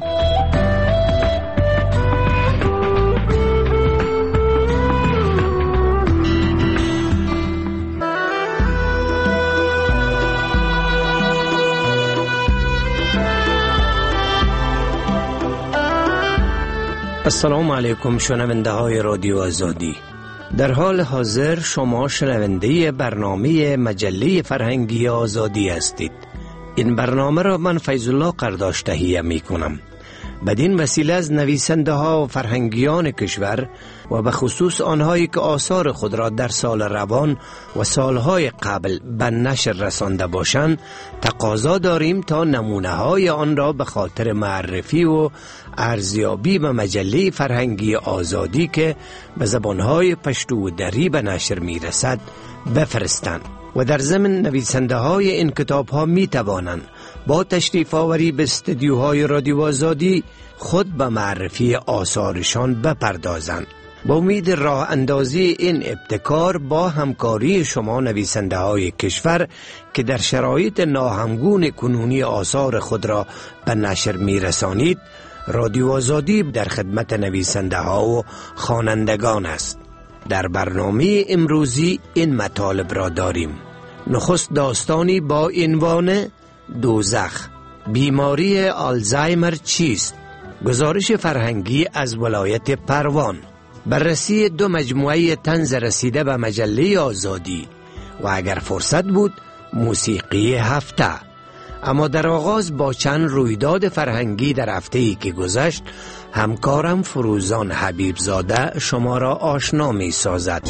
السلام علیکم شنونده های رادیو آزادی. در حال حاضر شما شنونده برنامه مجله فرهنگی آزادی هستید. این برنامه را من فیض الله قرداش تهیه می کنم. بدین وسیله از نویسنده ها و فرهنگیان کشور و به خصوص آنهایی که آثار خود را در سال روان و سالهای قبل به نشر رسانده باشند تقاضا داریم تا نمونه های آن را به خاطر معرفی و ارزیابی به مجله فرهنگی آزادی که به زبانهای پشتو و دری به نشر می رسد بفرستند. و در ضمن نویسنده های این کتاب ها می توانند با تشریف آوری به استودیوهای رادیو آزادی خود به معرفی آثارشان بپردازند. با امید راه اندازی این ابتکار با همکاری شما نویسنده های کشور که در شرایط ناهمگون کنونی آثار خود را به نشر می رسانید، رادیو آزادی در خدمت نویسنده ها و خوانندگان است. در برنامه امروزی این مطالب را داریم. نخست داستانی با عنوان دوزخ، بیماری آلزایمر چیست؟ گزارش فرهنگی از ولایت پروان، بررسی 2 مجموعه طنز رسیده به مجله آزادی و اگر فرصت بود موسیقی هفته. اما در آغاز با چند رویداد فرهنگی در هفته‌ای که گذشت همکارم فروزان حبیبزاده شما را آشنا می سازد.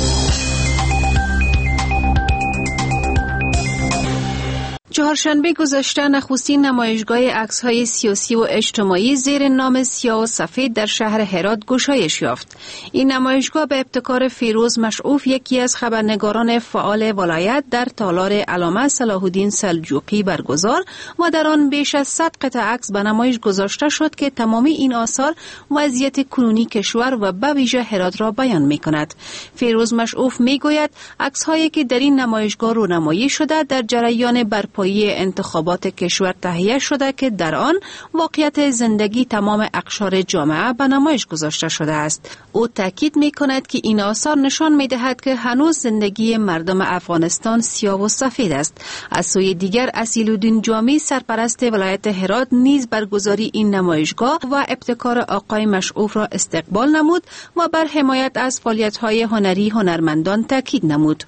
چهارشنبه گذشته نخستین نمایشگاه عکس‌های سیاسی و اجتماعی زیر نام سیاه و سفید در شهر هرات گشایش یافت. این نمایشگاه به ابتکار فیروز مشعوف، یکی از خبرنگاران فعال ولایت، در تالار علامه صلاح الدین سلجوقی برگزار و در آن بیش از 100 قطعه عکس به نمایش گذاشته شد که تمامی این آثار وضعیت کنونی کشور و به ویژه هرات را بیان می‌کند. فیروز مشعوف می‌گوید عکس‌هایی که در این نمایشگاه رونمایی شده در جریان برپایی انتخابات کشور تهیه شده که در آن واقعیت زندگی تمام اقشار جامعه به نمایش گذاشته شده است. او تاکید می‌کند که این آثار نشان می‌دهد که هنوز زندگی مردم افغانستان سیاه و سفید است. از سوی دیگر اصیل‌الدین جامی سرپرست ولایت هرات نیز برگزاری این نمایشگاه و ابتکار آقای مشعوف را استقبال نمود و بر حمایت از فعالیت‌های هنری هنرمندان تاکید نمود.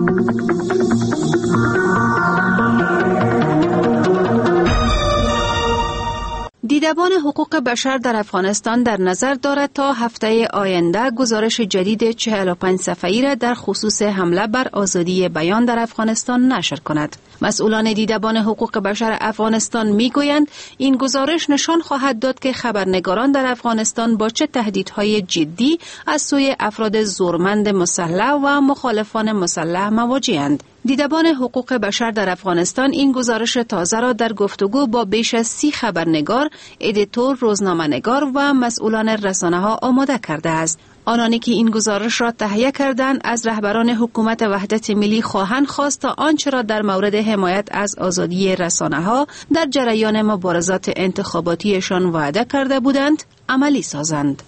دیدبان حقوق بشر در افغانستان در نظر دارد تا هفته آینده گزارش جدید 45 صفحه‌ای را در خصوص حمله بر آزادی بیان در افغانستان نشر کند. مسئولان دیدبان حقوق بشر افغانستان میگویند این گزارش نشان خواهد داد که خبرنگاران در افغانستان با چه تهدیدهای جدی از سوی افراد زورمند مسلح و مخالفان مسلح مواجه‌اند. دیدبان حقوق بشر در افغانستان این گزارش تازه را در گفتگو با بیش از 30 خبرنگار، ادیتور، روزنامه‌نگار و مسئولان رسانه‌ها آماده کرده است. آنانی که این گزارش را تهیه کردند از رهبران حکومت وحدت ملی خواهند خواست تا آنچه را در مورد حمایت از آزادی رسانه‌ها در جریان مبارزات انتخاباتیشان وعده کرده بودند عملی سازند.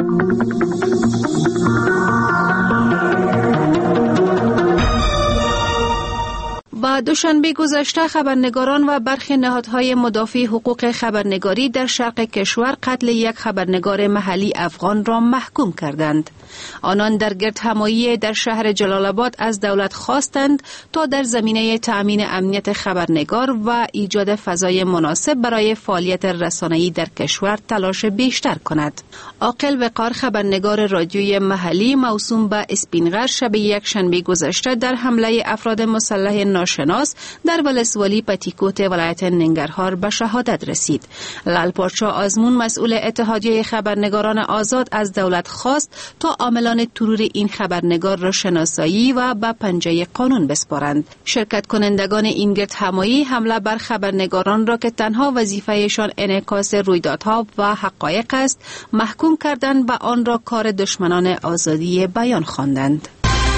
و دوشنبه گذشته خبرنگاران و برخی نهادهای مدافع حقوق خبرنگاری در شرق کشور قتل یک خبرنگار محلی افغان را محکوم کردند. آنان در گردهمایی در شهر جلال آباد از دولت خواستند تا در زمینه تأمین امنیت خبرنگار و ایجاد فضای مناسب برای فعالیت رسانه‌ای در کشور تلاش بیشتر کند. عاقل وقار خبرنگار رادیوی محلی موسوم به اسپینغر شب یک شنبه گذشته در حمله افراد مسلح ناشناس در ولسوالی پتیکوت ولایت ننگرهار به شهادت رسید. لال پارچا آزمون مسئول اتحادیه خبرنگاران آزاد از دولت خواست تا عاملان ترور این خبرنگار را شناسایی و به پنجه قانون بسپارند. شرکت کنندگان این گردهمایی حمله بر خبرنگاران را که تنها وظیفه‌شان انعکاس رویدادها و حقایق است محکوم کردند و آن را کار دشمنان آزادی بیان خواندند.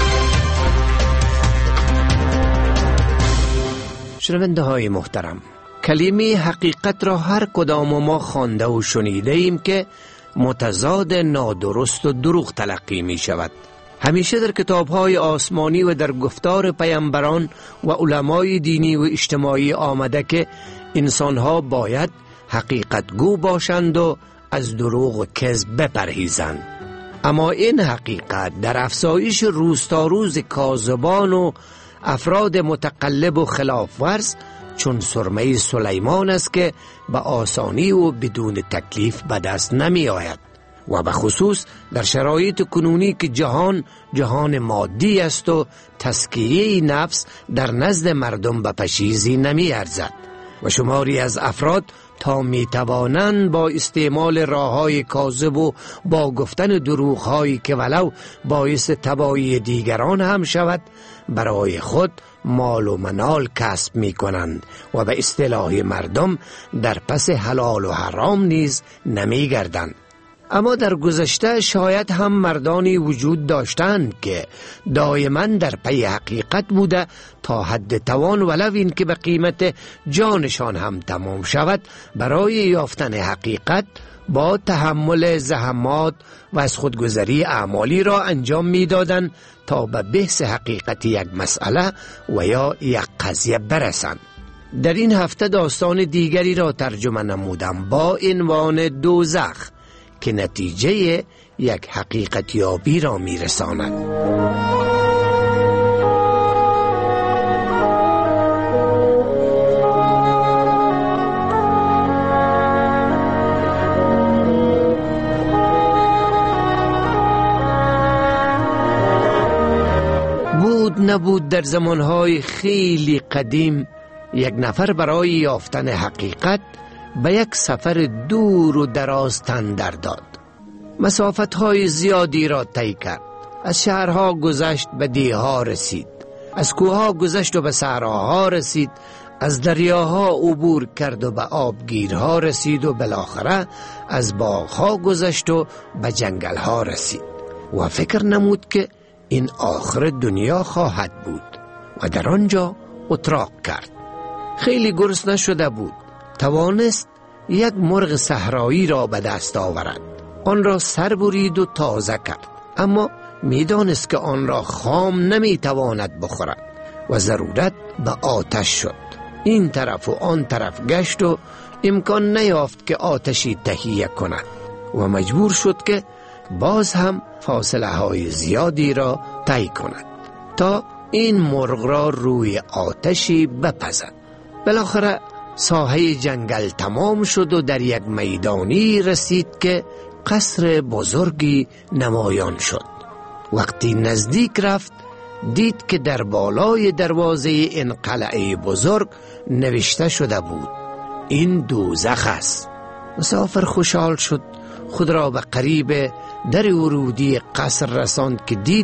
شنونده های محترم، کلمه حقیقت را هر کدام ما خوانده و شنیده ایم که متضاد، نادرست و دروغ تلقی می شود. همیشه در کتاب‌های آسمانی و در گفتار پیامبران و علمای دینی و اجتماعی آمده که انسان‌ها باید حقیقت‌گو باشند و از دروغ و کذب بپرهیزند. اما این حقیقت در افزایش روز تا روز کاذبان و افراد متقلب و خلاف ورز چون سرمه سلیمان است که به آسانی و بدون تکلیف به دست نمی آید و به خصوص در شرایط کنونی که جهان مادی است و تزکیه نفس در نزد مردم به پشیزی نمی ارزد و شماری از افراد تا می توانند با استعمال راه‌های کاذب و با گفتن دروغ‌هایی که ولو باعث تباهی دیگران هم شود برای خود مال و منال کسب می کنند و به اصطلاح مردم در پس حلال و حرام نیز نمی گردند. اما در گذشته شاید هم مردانی وجود داشتند که دائما در پی حقیقت بوده تا حد توان ولو این که به قیمت جانشان هم تمام شود برای یافتن حقیقت با تحمل زحمات و از خودگذری اعمالی را انجام می‌دادند تا به بحث حقیقت یک مسئله و یا یک قضیه برسند. در این هفته داستان دیگری را ترجمه نمودم با عنوان دوزخ که نتیجه یک حقیقت یابی را می‌رساند. نبود در زمانهای خیلی قدیم یک نفر برای یافتن حقیقت به یک سفر دور و دراز تن در داد. مسافتهای زیادی را طی کرد. از شهرها گذشت به دیهها رسید. از کوهها گذشت و به صحراها رسید. از دریاها عبور کرد و به آبگیرها رسید و بالاخره از باغها گذشت و به جنگلها رسید و فکر نمود که این آخر دنیا خواهد بود و در آنجا اتراق کرد. خیلی گرسنه شده بود. توانست یک مرغ صحرایی را به دست آورد. آن را سر برید و تازه کرد، اما میدانست که آن را خام نمیتواند بخورد و ضرورت به آتش شد. این طرف و آن طرف گشت و امکان نیافت که آتشی تهیه کند و مجبور شد که باز هم فاصله های زیادی را طی کند تا این مرغ را روی آتشی بپزد. بالاخره ساحه جنگل تمام شد و در یک میدانی رسید که قصر بزرگی نمایان شد. وقتی نزدیک رفت دید که در بالای دروازه این قلعه بزرگ نوشته شده بود این دوزخ است. مسافر خوشحال شد. خود را به قریب در ورودی قصر رساند که دید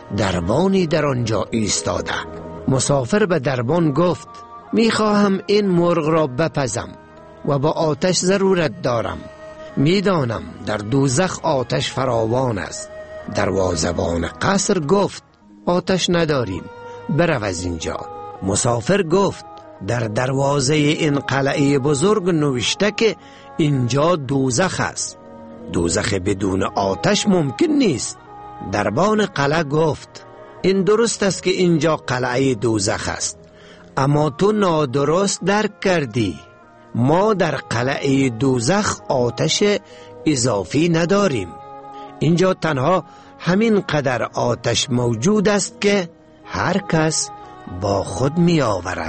دربانی در آنجا ایستاده. مسافر به دربان گفت میخواهم این مرغ را بپزم و با آتش ضرورت دارم. میدانم در دوزخ آتش فراوان است. دروازه‌بان قصر گفت آتش نداریم، برو از اینجا. مسافر گفت در دروازه این قلعه بزرگ نوشته که اینجا دوزخ است. دوزخ بدون آتش ممکن نیست. دربان قلعه گفت این درست است که اینجا قلعه دوزخ است، اما تو نادرست درک کردی. ما در قلعه دوزخ آتش اضافی نداریم. اینجا تنها همین قدر آتش موجود است که هر کس با خود می آورد.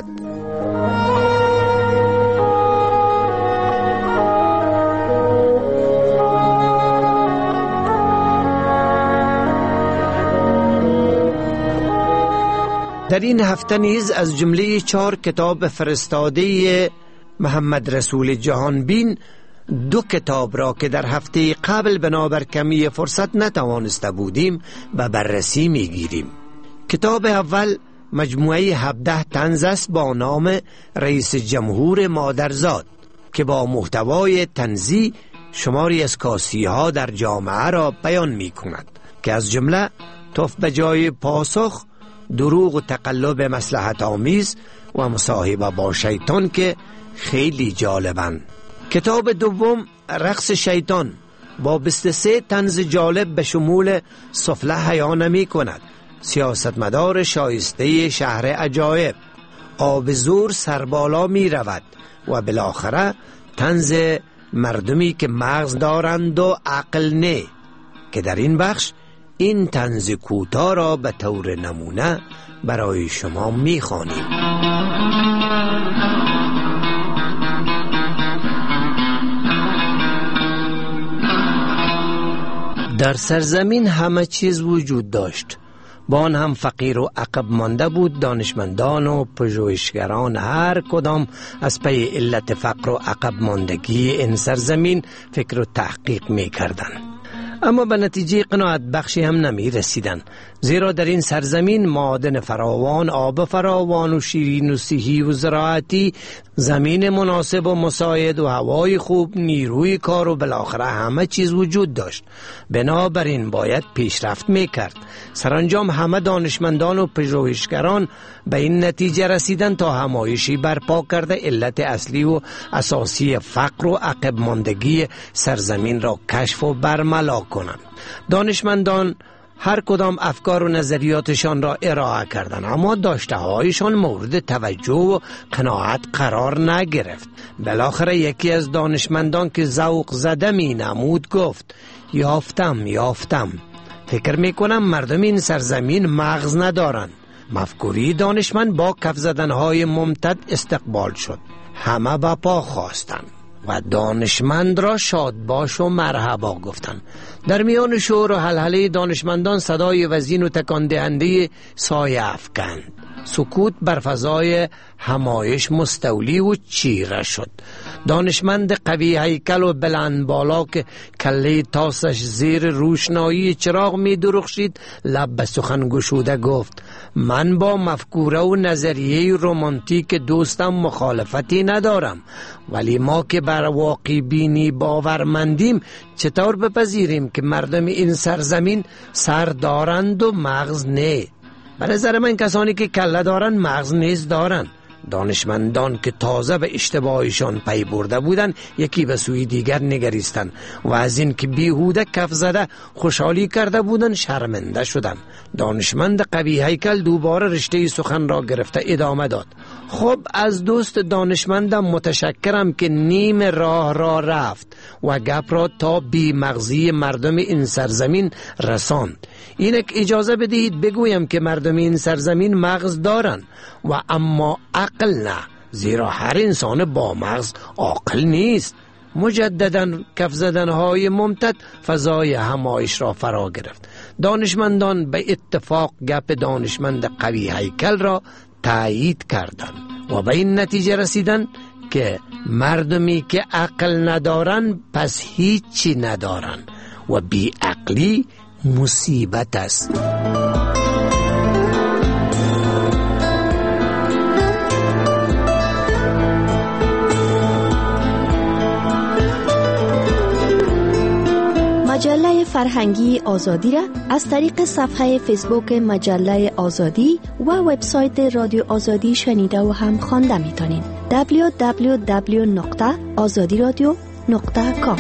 در این هفته نیز از جمله 4 کتاب فرستاده محمد رسول جهانبین 2 کتاب را که در هفته قبل بنابر کمی فرصت نتوانسته بودیم به بررسی میگیریم. کتاب اول مجموعه 17 طنز است با نام رئیس جمهور مادرزاد که با محتوای طنزی شماری از کاسی‌ها در جامعه را بیان می کند که از جمله توف به جای پاسخ، دروغ و تقلب مصلحت آمیز و مصاحبه با شیطان که خیلی جالبند. کتاب دوم رقص شیطان با 23 طنز جالب به شمول سفله حیا نمی کند، سیاستمدار شایسته شهر عجایب، آب زور سربالا می رود و بالاخره طنز مردمی که مغز دارند و عقل نه که در این بخش این طنز کوتاه را به طور نمونه برای شما می خوانیم. در سرزمین همه چیز وجود داشت. با آن هم فقیر و عقب مانده بود. دانشمندان و پژوهشگران هر کدام از پی علت فقر و عقب ماندگی این سرزمین فکر و تحقیق می کردند، اما به نتیجه قناعت بخشی هم نمی رسیدن. زیرا در این سرزمین معادن فراوان، آب فراوان و شیرین و صحی و زراعتی، زمین مناسب و مساعد و هوای خوب، نیروی کار و بالاخره همه چیز وجود داشت. بنابراین باید پیشرفت میکرد. سرانجام همه دانشمندان و پژوهشگران به این نتیجه رسیدن تا همایشی برپا کرده علت اصلی و اساسی فقر و عقب ماندگی سرزمین را کشف و برملا کنند. دانشمندان هر کدام افکار و نظریاتشان را ارائه کردند، اما داشته هایشان مورد توجه و قناعت قرار نگرفت. بالاخره یکی از دانشمندان که ذوق زده می نمود گفت: یافتم. فکر می کنم مردم این سرزمین مغز ندارند. مفکوری دانشمند با کف زدنهای ممتد استقبال شد. همه به پا خواستند و دانشمند را شاد باش و مرحبا گفتند. در میان شور و هلهله دانشمندان صدای وزین و تکان دهنده سایه افکند. سکوت بر فضای همایش مستولی و چیره شد. دانشمند قوی هیکل و بلند بالا که کله تاسش زیر روشنایی چراغ می درخشید لب به سخن گشوده گفت: من با مفکوره و نظریه رمانتیک دوستم مخالفتی ندارم، ولی ما که بر واقع بینی باورمندیم چطور بپذیریم که مردم این سرزمین سر دارند و مغز نه؟ به نظر من کسانی که کله دارند مغز نیز دارند. دانشمندان که تازه به اشتباهشان پی برده بودند یکی به سوی دیگر نگریستند و از این که بیهوده کف زده خوشحالی کرده بودند شرمنده شدند. دانشمند قوی هیکل دوباره رشته سخن را گرفته ادامه داد: خب از دوست دانشمندم متشکرم که نیم راه را رفت و گپ را تا بی مغزی مردم این سرزمین رساند. اینک اجازه بدهید بگویم که مردم این سرزمین مغز دارند و اما عقل نه، زیرا هر انسان با مغز عاقل نیست. مجددا کف زدنهای ممتد فضای همایش را فرا گرفت. دانشمندان به اتفاق گپ دانشمند قوی هیکل را تایید کردند و به این نتیجه رسیدند که مردمی که عقل ندارند پس هیچی ندارند و بی عقلی مصیبت است. مجله فرهنگی آزادی را از طریق صفحه فیسبوک مجله آزادی و وبسایت رادیو آزادی شنیده و هم خوانده میتونید. www.azadiradio.com.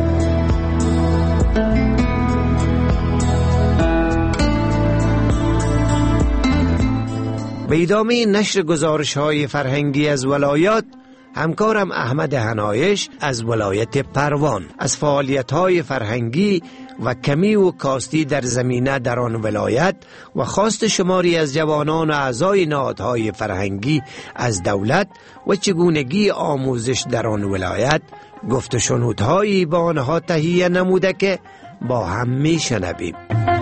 به ادامه نشر گزارش‌های فرهنگی از ولایات، همکارم احمد هنایش از ولایت پروان از فعالیت‌های فرهنگی و کمی و کاستی در زمینه در آن ولایت و خواست شماری از جوانان و اعضای نهادهای فرهنگی از دولت و چگونگی آموزش در آن ولایت گفت و شنودهایی با آنها تهیه نموده که با هم میشنویم.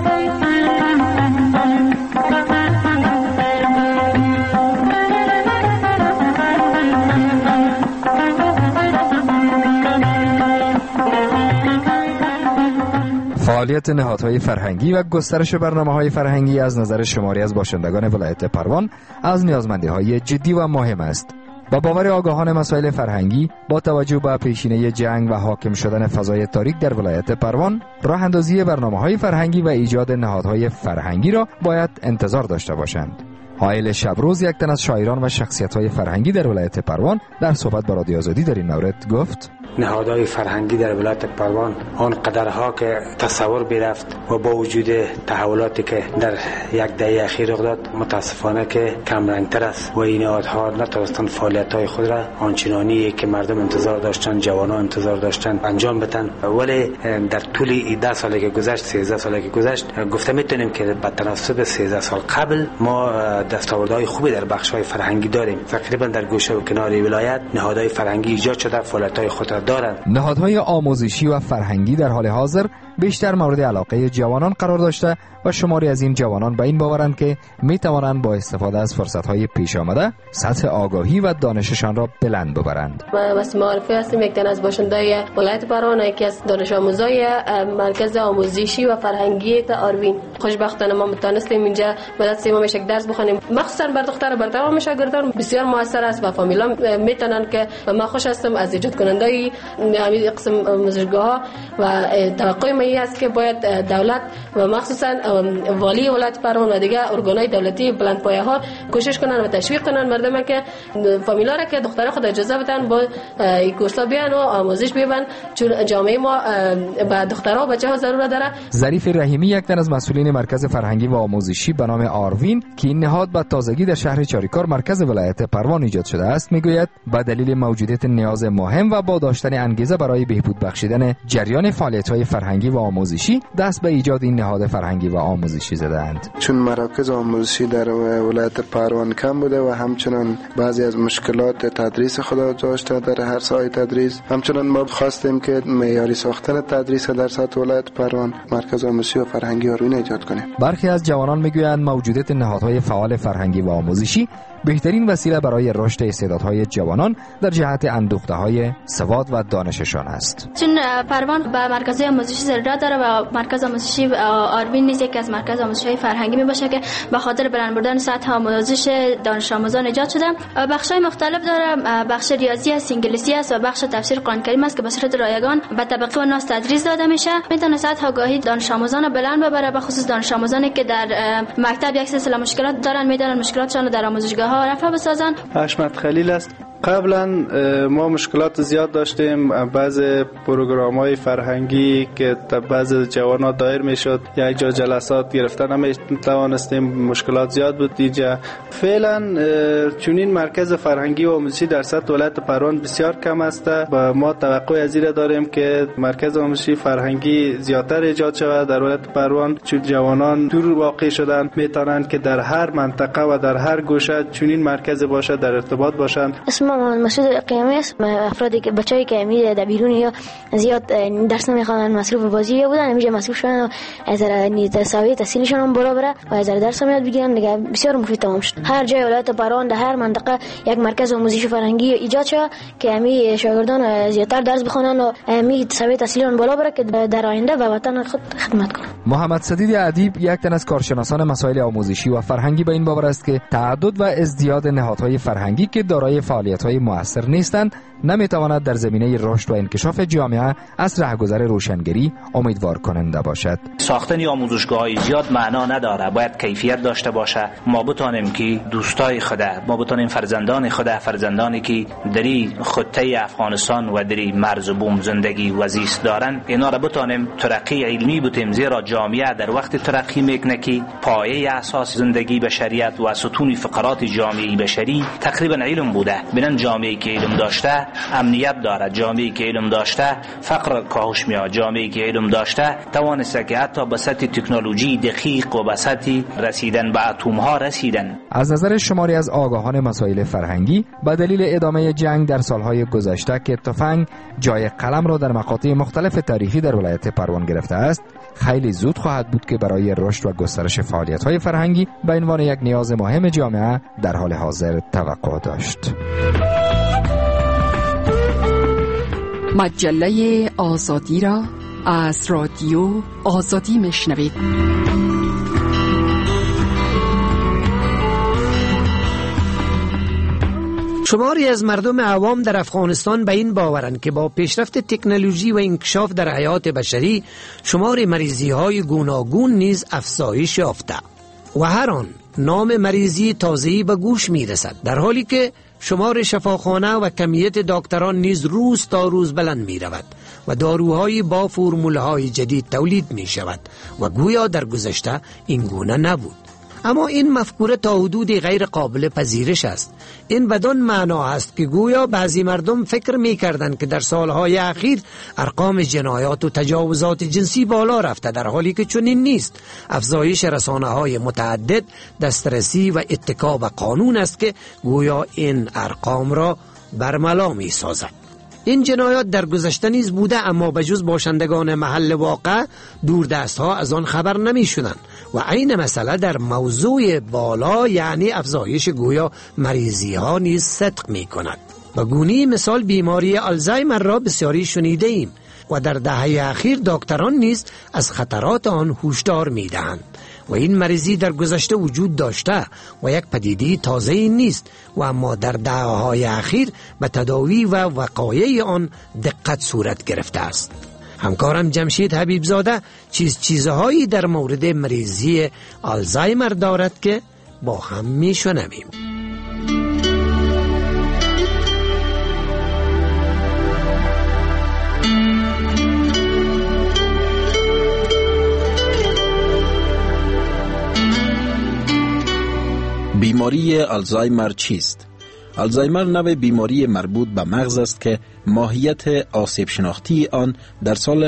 فعالیت نهادهای فرهنگی و گسترش برنامه‌های فرهنگی از نظر شماری از باشندگان ولایت پروان از نیازمندی‌های جدی و مهم است. با باور آگاهان مسائل فرهنگی با توجه به پیشینه جنگ و حاکم شدن فضای تاریک در ولایت پروان، راه اندازی برنامه‌های فرهنگی و ایجاد نهادهای فرهنگی را باید انتظار داشته باشند. حائل شبروز، یک تن از شاعران و شخصیت‌های فرهنگی در ولایت پروان، در صحبت با رادیو آزادی در این مورد گفت: نهادهای فرهنگی در ولایت پروان آن قدرها که تصور برفت و با وجود تحولاتی که در یک دهه اخیر رخ داد متاسفانه که کم رنگتر است و این نهادها نتوانستند فعالیت‌های خود را آنچنانی که مردم انتظار داشتند، جوانان انتظار داشتند انجام بدن. ولی در طول 10 سالی که گذشت، 13 سالی که گذشت، گفته میتونیم که به تناسب 13 سال قبل ما دستاوردهای خوبی در بخش‌های فرهنگی داریم. تقریبا در گوشه و کنار ولایت نهادهای فرهنگی ایجاد شده، فعالیت‌های خود را دارند. نهادهای آموزشی و فرهنگی در حال حاضر بیشتر مورد علاقه جوانان قرار داشته و شماری از این جوانان به این باورند که می توانند با استفاده از فرصت‌های پیش آمده سطح آگاهی و دانششان را بلند ببرند. من واسه معرفی هستم، یک تن از باشنده‌های ولایت پروان، یکی از دانش آموزای مرکز آموزشی و فرهنگی آروین. خوشبختانه ما میتونستیم اینجا به دست ما یک درس بخونیم. مخصوصا بر دختر بر تمام شاگردان بسیار موثر است و فامیلا میتونن که ما خوش هستم از ایجاد کننده همین قسم آموزشگاه‌ها و توقع ما است که باید دولت و مخصوصا والی ولایت پروان و دیگه ارگان‌های دولتی بلندپایه‌ها کوشش کنن و تشویق کنن مردم که فامیلا را که دختر خود اجازه بدن با این کورس‌ها بیان و آموزش ببرن، چون جامعه ما با دخترها و بچه‌ها ضرورت داره. ظریف رحیمی، یک تن از مسئولین مرکز فرهنگی و آموزشی به نام آروین که این نهاد به تازگی در شهر چاریکار مرکز ولایت پروان ایجاد شده است، میگوید به دلیل موجودیت نیاز مهم و با داشتن انگیزه برای بهبود بخشیدن جریان فعالیت‌های فرهنگی و آموزشی دست به ایجاد این نهاد فرهنگی و آموزشی زدند. چون مراکز آموزشی در ولایت پروان کم بوده و همچنان بعضی از مشکلات تدریس خود داشته در هر ساحه تدریس، همچنان ما خواستیم که معیاری ساختن تدریس در سطح ولایت پروان مرکز آموزشی و فرهنگی آروین ایجاد کنیم. برخی از جوانان میگویند موجودیت نهادهای فعال فرهنگی و آموزشی بهترین وسیله برای رشد استعدادهای جوانان در جهت اندوخته‌های سواد و دانششان است. چون پروان به مرکز آموزشی ضرورت داره و مرکز آموزشی آروین نیز یک از مرکز آموزشی فرهنگی میباشه که به خاطر بلند بردن سطح آموزش دانش آموزان ایجاد شده. بخش‌های مختلف داره، بخش ریاضی است، انگلیسی است و بخش تفسیر قرآن کریم است که به صورت رایگان به طبقه و ناس تدریس داده میشه. میتونه سطح آگاهی دانش آموزان بلند ببره، به خصوص دانش آموزانی که در مکتب یک سلسله مشکلات دارن، میدونن مشکلاتشون رو در آموزشگاه رفع بسازن. حشمت خلیل است. قبلا ما مشکلات زیاد داشتیم، بعض پروگرام‌های فرهنگی که بعض جوانان دایر میشد، یک جا جلسات گرفتن نمیتوانستیم، مشکلات زیاد بود اینجا. فعلا چونین مرکز فرهنگی و آموزشی در سطح ولایت پروان بسیار کم است و ما توقع از این داریم که مرکز آموزشی فرهنگی زیادتر ایجاد شود در ولایت پروان، چون جوانان دور واقع شدن میتونن که در هر منطقه و در هر گوشه چونین مرکز باشه در ارتباط باشند. مسعود قیامی است. افرادی که بچه‌ای که می در بیرون یا زیاد درس نمیخوانند، مصروف بازی بودن، اینجا مصروف شدن، از سویه تحصیلشون هم بالا بره و از درس یاد بگیرن، دیگه بسیار مفید تمام شد. هر جای ولایت پروان در هر منطقه یک مرکز آموزشی فرهنگی ایجاد شد که همین شاگردان زیادتر درس بخونن و همین سویه تحصیلشون بالا بره که در آینده به وطن خود خدمت کنن. محمد سدید ادیب، یک تن از کارشناسان مسائل آموزشی و فرهنگی، به این باور است که تعدد و ازدیاد نهادهای فرهنگی که دارای فعالیت‌های مؤثر نیستند نمیتواند در زمینه رشد و انکشاف جامعه از رهگذر روشنگری امیدوار کننده باشد. ساختن آموزشگاه‌های زیاد معنا نداره، باید کیفیت داشته باشه. ما بتونیم که دوستای خود، ما بتونیم فرزندان خود، فرزندانی که دری خطه افغانستان و دری مرز و بوم زندگی وزیست دارن، اینا را بتونیم ترقی علمی بتیم، زیرا جامعه در وقت ترقی میکنه که پایه اساس زندگی بشریت و ستون فقرات جامعه بشری تقریبا علم بوده. بنان جامعه‌ای که علم داشته امنیت دارد، جامعه‌ای که علم داشته فقر کاهش میاد، جامعه‌ای که علم داشته توانسته که حتی به سطح تکنولوژی دقیق و به سطح رسیدن به اتم‌ها رسیدن. از نظر شماری از آگاهان مسائل فرهنگی، به دلیل ادامه جنگ در سالهای گذشته که تفنگ جای قلم را در مقاطع مختلف تاریخی در ولایت پروان گرفته است، خیلی زود خواهد بود که برای رشد و گسترش فعالیت‌های فرهنگی به عنوان یک نیاز مهم جامعه در حال حاضر توقع داشت. مجله آزادی را از رادیو آزادی میشنوید. شماری از مردم عوام در افغانستان به این باورند که با پیشرفت تکنولوژی و انکشاف در حیات بشری شمار مریضی‌های گوناگون نیز افزایش یافته و هر آن نام مریضی تازه‌ای به گوش می‌رسد، در حالی که شمار شفاخانه و کمیت دکتران نیز روز تا روز بلند می رود و داروهایی با فرمولهای جدید تولید می شود و گویا در گذشته این گونه نبود. اما این مفکوره تا حدودی غیر قابل پذیرش است. این بدان معنا است که گویا بعضی مردم فکر می کردند که در سالهای اخیر ارقام جنایات و تجاوزات جنسی بالا رفته، در حالی که چنین نیست. افزایش رسانه‌های متعدد، دسترسی و اتکا به قانون است که گویا این ارقام را برملا می سازد. این جنایات در گذشته نیز بوده، اما بجز باشندگان محل واقع دوردست ها از آن خبر نمی شدند و عین مسئله در موضوع بالا یعنی افزایش گویا مریضی ها نیز صدق می کند. و گونی مثال بیماری آلزایمر را بسیاری شنیده ایم و در دهه اخیر دکتران نیز از خطرات آن هشدار می دهند و این مریضی در گذشته وجود داشته و یک پدیده تازه نیست و اما در دهه‌های اخیر به تداوی و وقایع آن دقت صورت گرفته است. همکارم جمشید حبیبزاده چیزهایی در مورد مریضی آلزایمر دارد که با هم می شنویم. بیماری آلزایمر چیست؟ آلزایمر نوع بیماری مربوط به مغز است که ماهیت آسیب شناختی آن در سال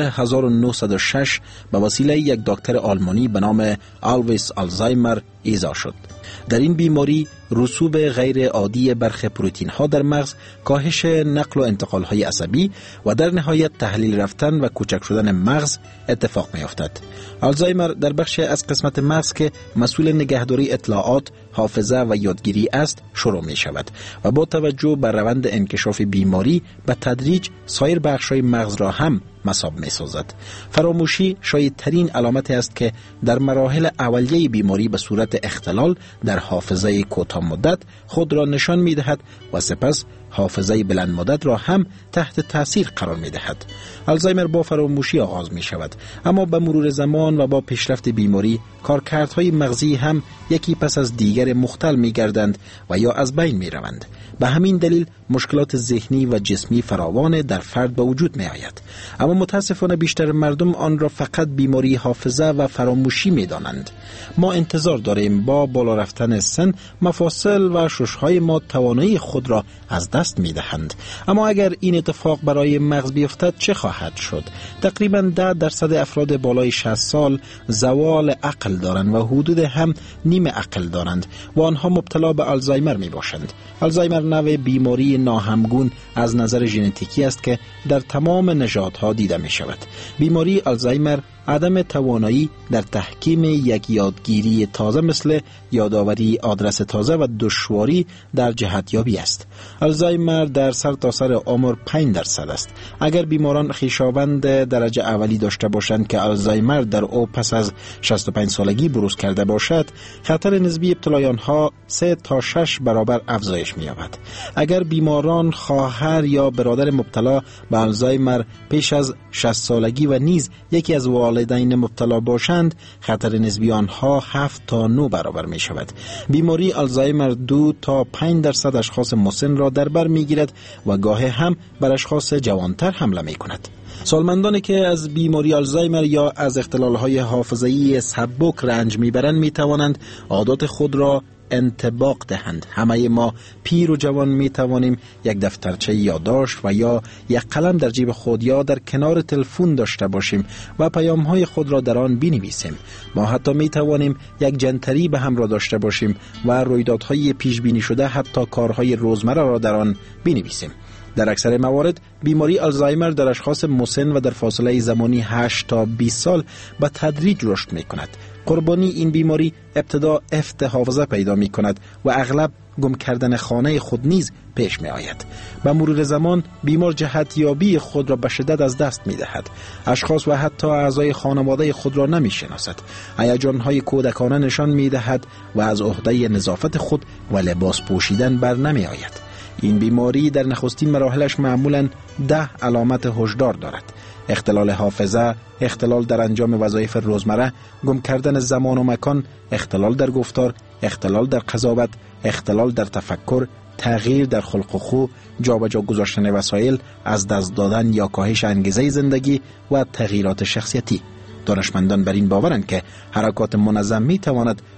1906 به وسیله یک دکتر آلمانی به نام آلویس آلزایمر ایجاد شد. در این بیماری رسوب غیر عادی برخی پروتئین ها در مغز، کاهش نقل و انتقال های عصبی و در نهایت تحلیل رفتن و کوچک شدن مغز اتفاق می افتد. آلزایمر در بخش از قسمت مغز که مسئول نگهداری اطلاعات، حافظه و یادگیری است شروع می شود و با توجه به روند انکشاف بیماری به تدریج سایر بخش‌های مغز را هم مصاب می سازد. فراموشی شاید ترین علامت است که در مراحل اولیه بیماری به صورت اختلال در حافظه کوتاه مدت خود را نشان می دهد و سپس حافظه بلند مدت را هم تحت تاثیر قرار می دهد. آلزایمر با فراموشی آغاز می شود، اما به مرور زمان و با پیشرفت بیماری کارکردهای مغزی هم یکی پس از دیگر مختل می گردند و یا از بین می روند. به همین دلیل مشکلات ذهنی و جسمی فراوان در فرد به وجود می آید. اما متاسفانه بیشتر مردم آن را فقط بیماری حافظه و فراموشی می دانند. ما انتظار داریم با بالا رفتن سن مفاصل و ششهای ما توانایی خود را از دست می دهند. اما اگر این اتفاق برای مغز بیفتد چه خواهد شد؟ تقریباً 10% افراد بالای 60 سال زوال عقل دارند و حدود هم نیم عقل دارند و آنها مبتلا به آلزایمر می باشند. آلزایمر نوع بیماری ناهمگون از نظر ژنتیکی است که در تمام نژادها دیده می شود. بیماری آلزایمر عدم توانایی در تحکیم یک یادگیری تازه مثل یادآوری آدرس تازه و دشواری در جهتیابی است. آلزایمر در سرتاسر عمر 5% است. اگر بیماران خویشاوند درجه اولی داشته باشند که آلزایمر در او پس از 65 سالگی بروز کرده باشد، خطر نسبی ابتلای آنها 3 تا 6 برابر افزایش می‌یابد. اگر بیماران خواهر یا برادر مبتلا به آلزایمر پیش از 60 سالگی و نیز یکی از والدین مبتلا باشند، خطر نسبی آنها 7 تا 9 برابر می شود. بیماری آلزایمر 2 تا 5% اشخاص مسن را در بر می گیرد و گاهی هم بر اشخاص جوانتر حمله می کند. سالمندانی که از بیماری آلزایمر یا از اختلال‌های حافظه‌ای سبک رنج می‌برند می‌توانند عادات خود را انطباق دهند. همه ما پیر و جوان می توانیم یک دفترچه یادداشت و یا یک قلم در جیب خود یا در کنار تلفن داشته باشیم و پیام‌های خود را در آن بنویسیم. ما حتی می توانیم یک جنتری به همراه داشته باشیم و رویدادهای پیش بینی شده، حتی کارهای روزمره را در آن بنویسیم. در اکثر موارد بیماری آلزایمر در اشخاص مسن و در فاصله زمانی 8 تا 20 سال به تدریج رشد می کند. قربانی این بیماری ابتدا افت حافظه پیدا می کند و اغلب گم کردن خانه خود نیز پیش می آید. به مرور زمان بیمار جهتیابی خود را به شدت از دست می دهد. اشخاص و حتی اعضای خانواده خود را نمی شناسد. هیجان‌های کودکانه نشان می دهد و از عهده نظافت خود و لباس پوشیدن بر نمی آید. این بیماری در نخستین مراحلش معمولاً 10 علامت هشدار دارد: اختلال حافظه، اختلال در انجام وظایف روزمره، گم کردن زمان و مکان، اختلال در گفتار، اختلال در قضاوت، اختلال در تفکر، تغییر در خلق و خو، جابجا گذاشتن وسایل، از دست دادن یا کاهش انگیزه زندگی و تغییرات شخصیتی. دانشمندان بر این باورند که حرکات منظم می تواند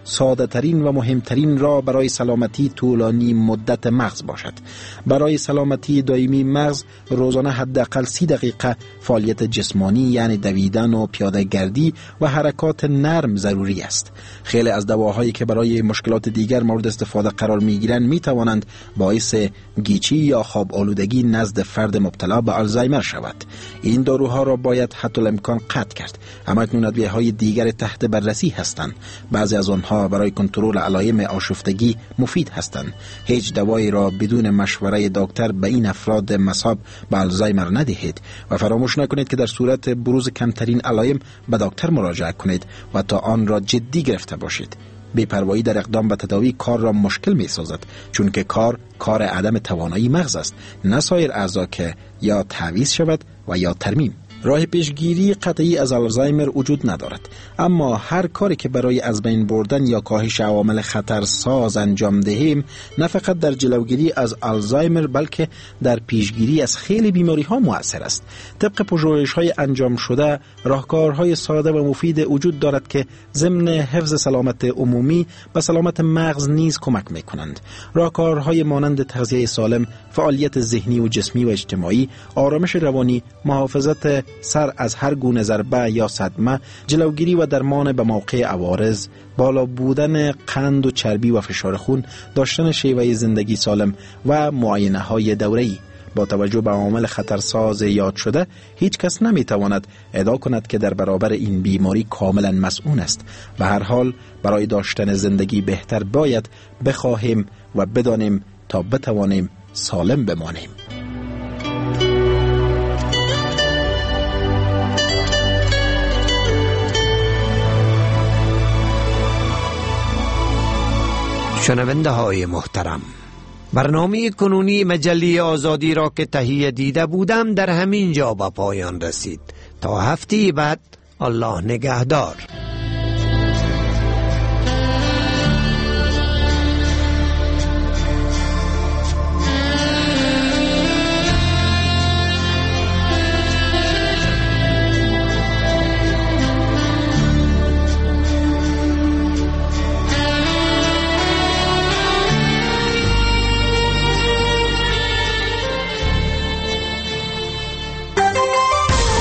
ساده ترین و مهمترین راه برای سلامتی طولانی مدت مغز باشد. برای سلامتی دائمی مغز روزانه حداقل 30 دقیقه فعالیت جسمانی یعنی دویدن و پیاده گردی و حرکات نرم ضروری است. خیلی از دواهایی که برای مشکلات دیگر مورد استفاده قرار می‌گیرند می‌توانند باعث گیچی یا خواب آلودگی نزد فرد مبتلا به آلزایمر شود. این داروها را باید حتی الامکان قطع کرد. اما اکنون ادویه‌های دیگر تحت بررسی هستند. بعضی از آنها برای کنترل علائم آشفتگی مفید هستند. هیچ دوایی را بدون مشوره دکتر به این افراد مصاب به آلزایمر ندهید و فراموش نکنید که در صورت بروز کمترین علائم به دکتر مراجعه کنید و تا آن را جدی گرفته باشید. بی‌پروایی در اقدام به تداوی کار را مشکل می سازد، چون که کار عدم توانایی مغز است، نه سایر اعضا که یا تعویض شود و یا ترمیم. راه پیشگیری قطعی از آلزایمر وجود ندارد، اما هر کاری که برای از بین بردن یا کاهش عوامل خطرساز انجام دهیم نه فقط در جلوگیری از آلزایمر بلکه در پیشگیری از خیلی بیماری ها مؤثر است. طبق پژوهش‌های انجام شده راهکارهای ساده و مفید وجود دارد که ضمن حفظ سلامت عمومی به سلامت مغز نیز کمک می‌کنند. راهکارهای مانند تغذیه سالم، فعالیت ذهنی و جسمی و اجتماعی، آرامش روانی، محافظت سر از هر گونه ضربه یا صدمه، جلوگیری و درمان به موقع عوارض، بالا بودن قند و چربی و فشار خون، داشتن شیوه زندگی سالم و معاینه‌های دوره‌ای. با توجه به عوامل خطرساز یاد شده، هیچ کس نمیتواند ادعا کند که در برابر این بیماری کاملا مسئول است. به هر حال برای داشتن زندگی بهتر باید بخواهیم و بدانیم تا بتوانیم سالم بمانیم. شنونده های محترم، برنامه کنونی مجله آزادی را که تهیه دیده بودم در همین جا به پایان رسید. تا هفته بعد، الله نگهدار.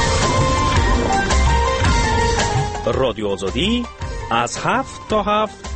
رادیو آزادی از 7 تا 7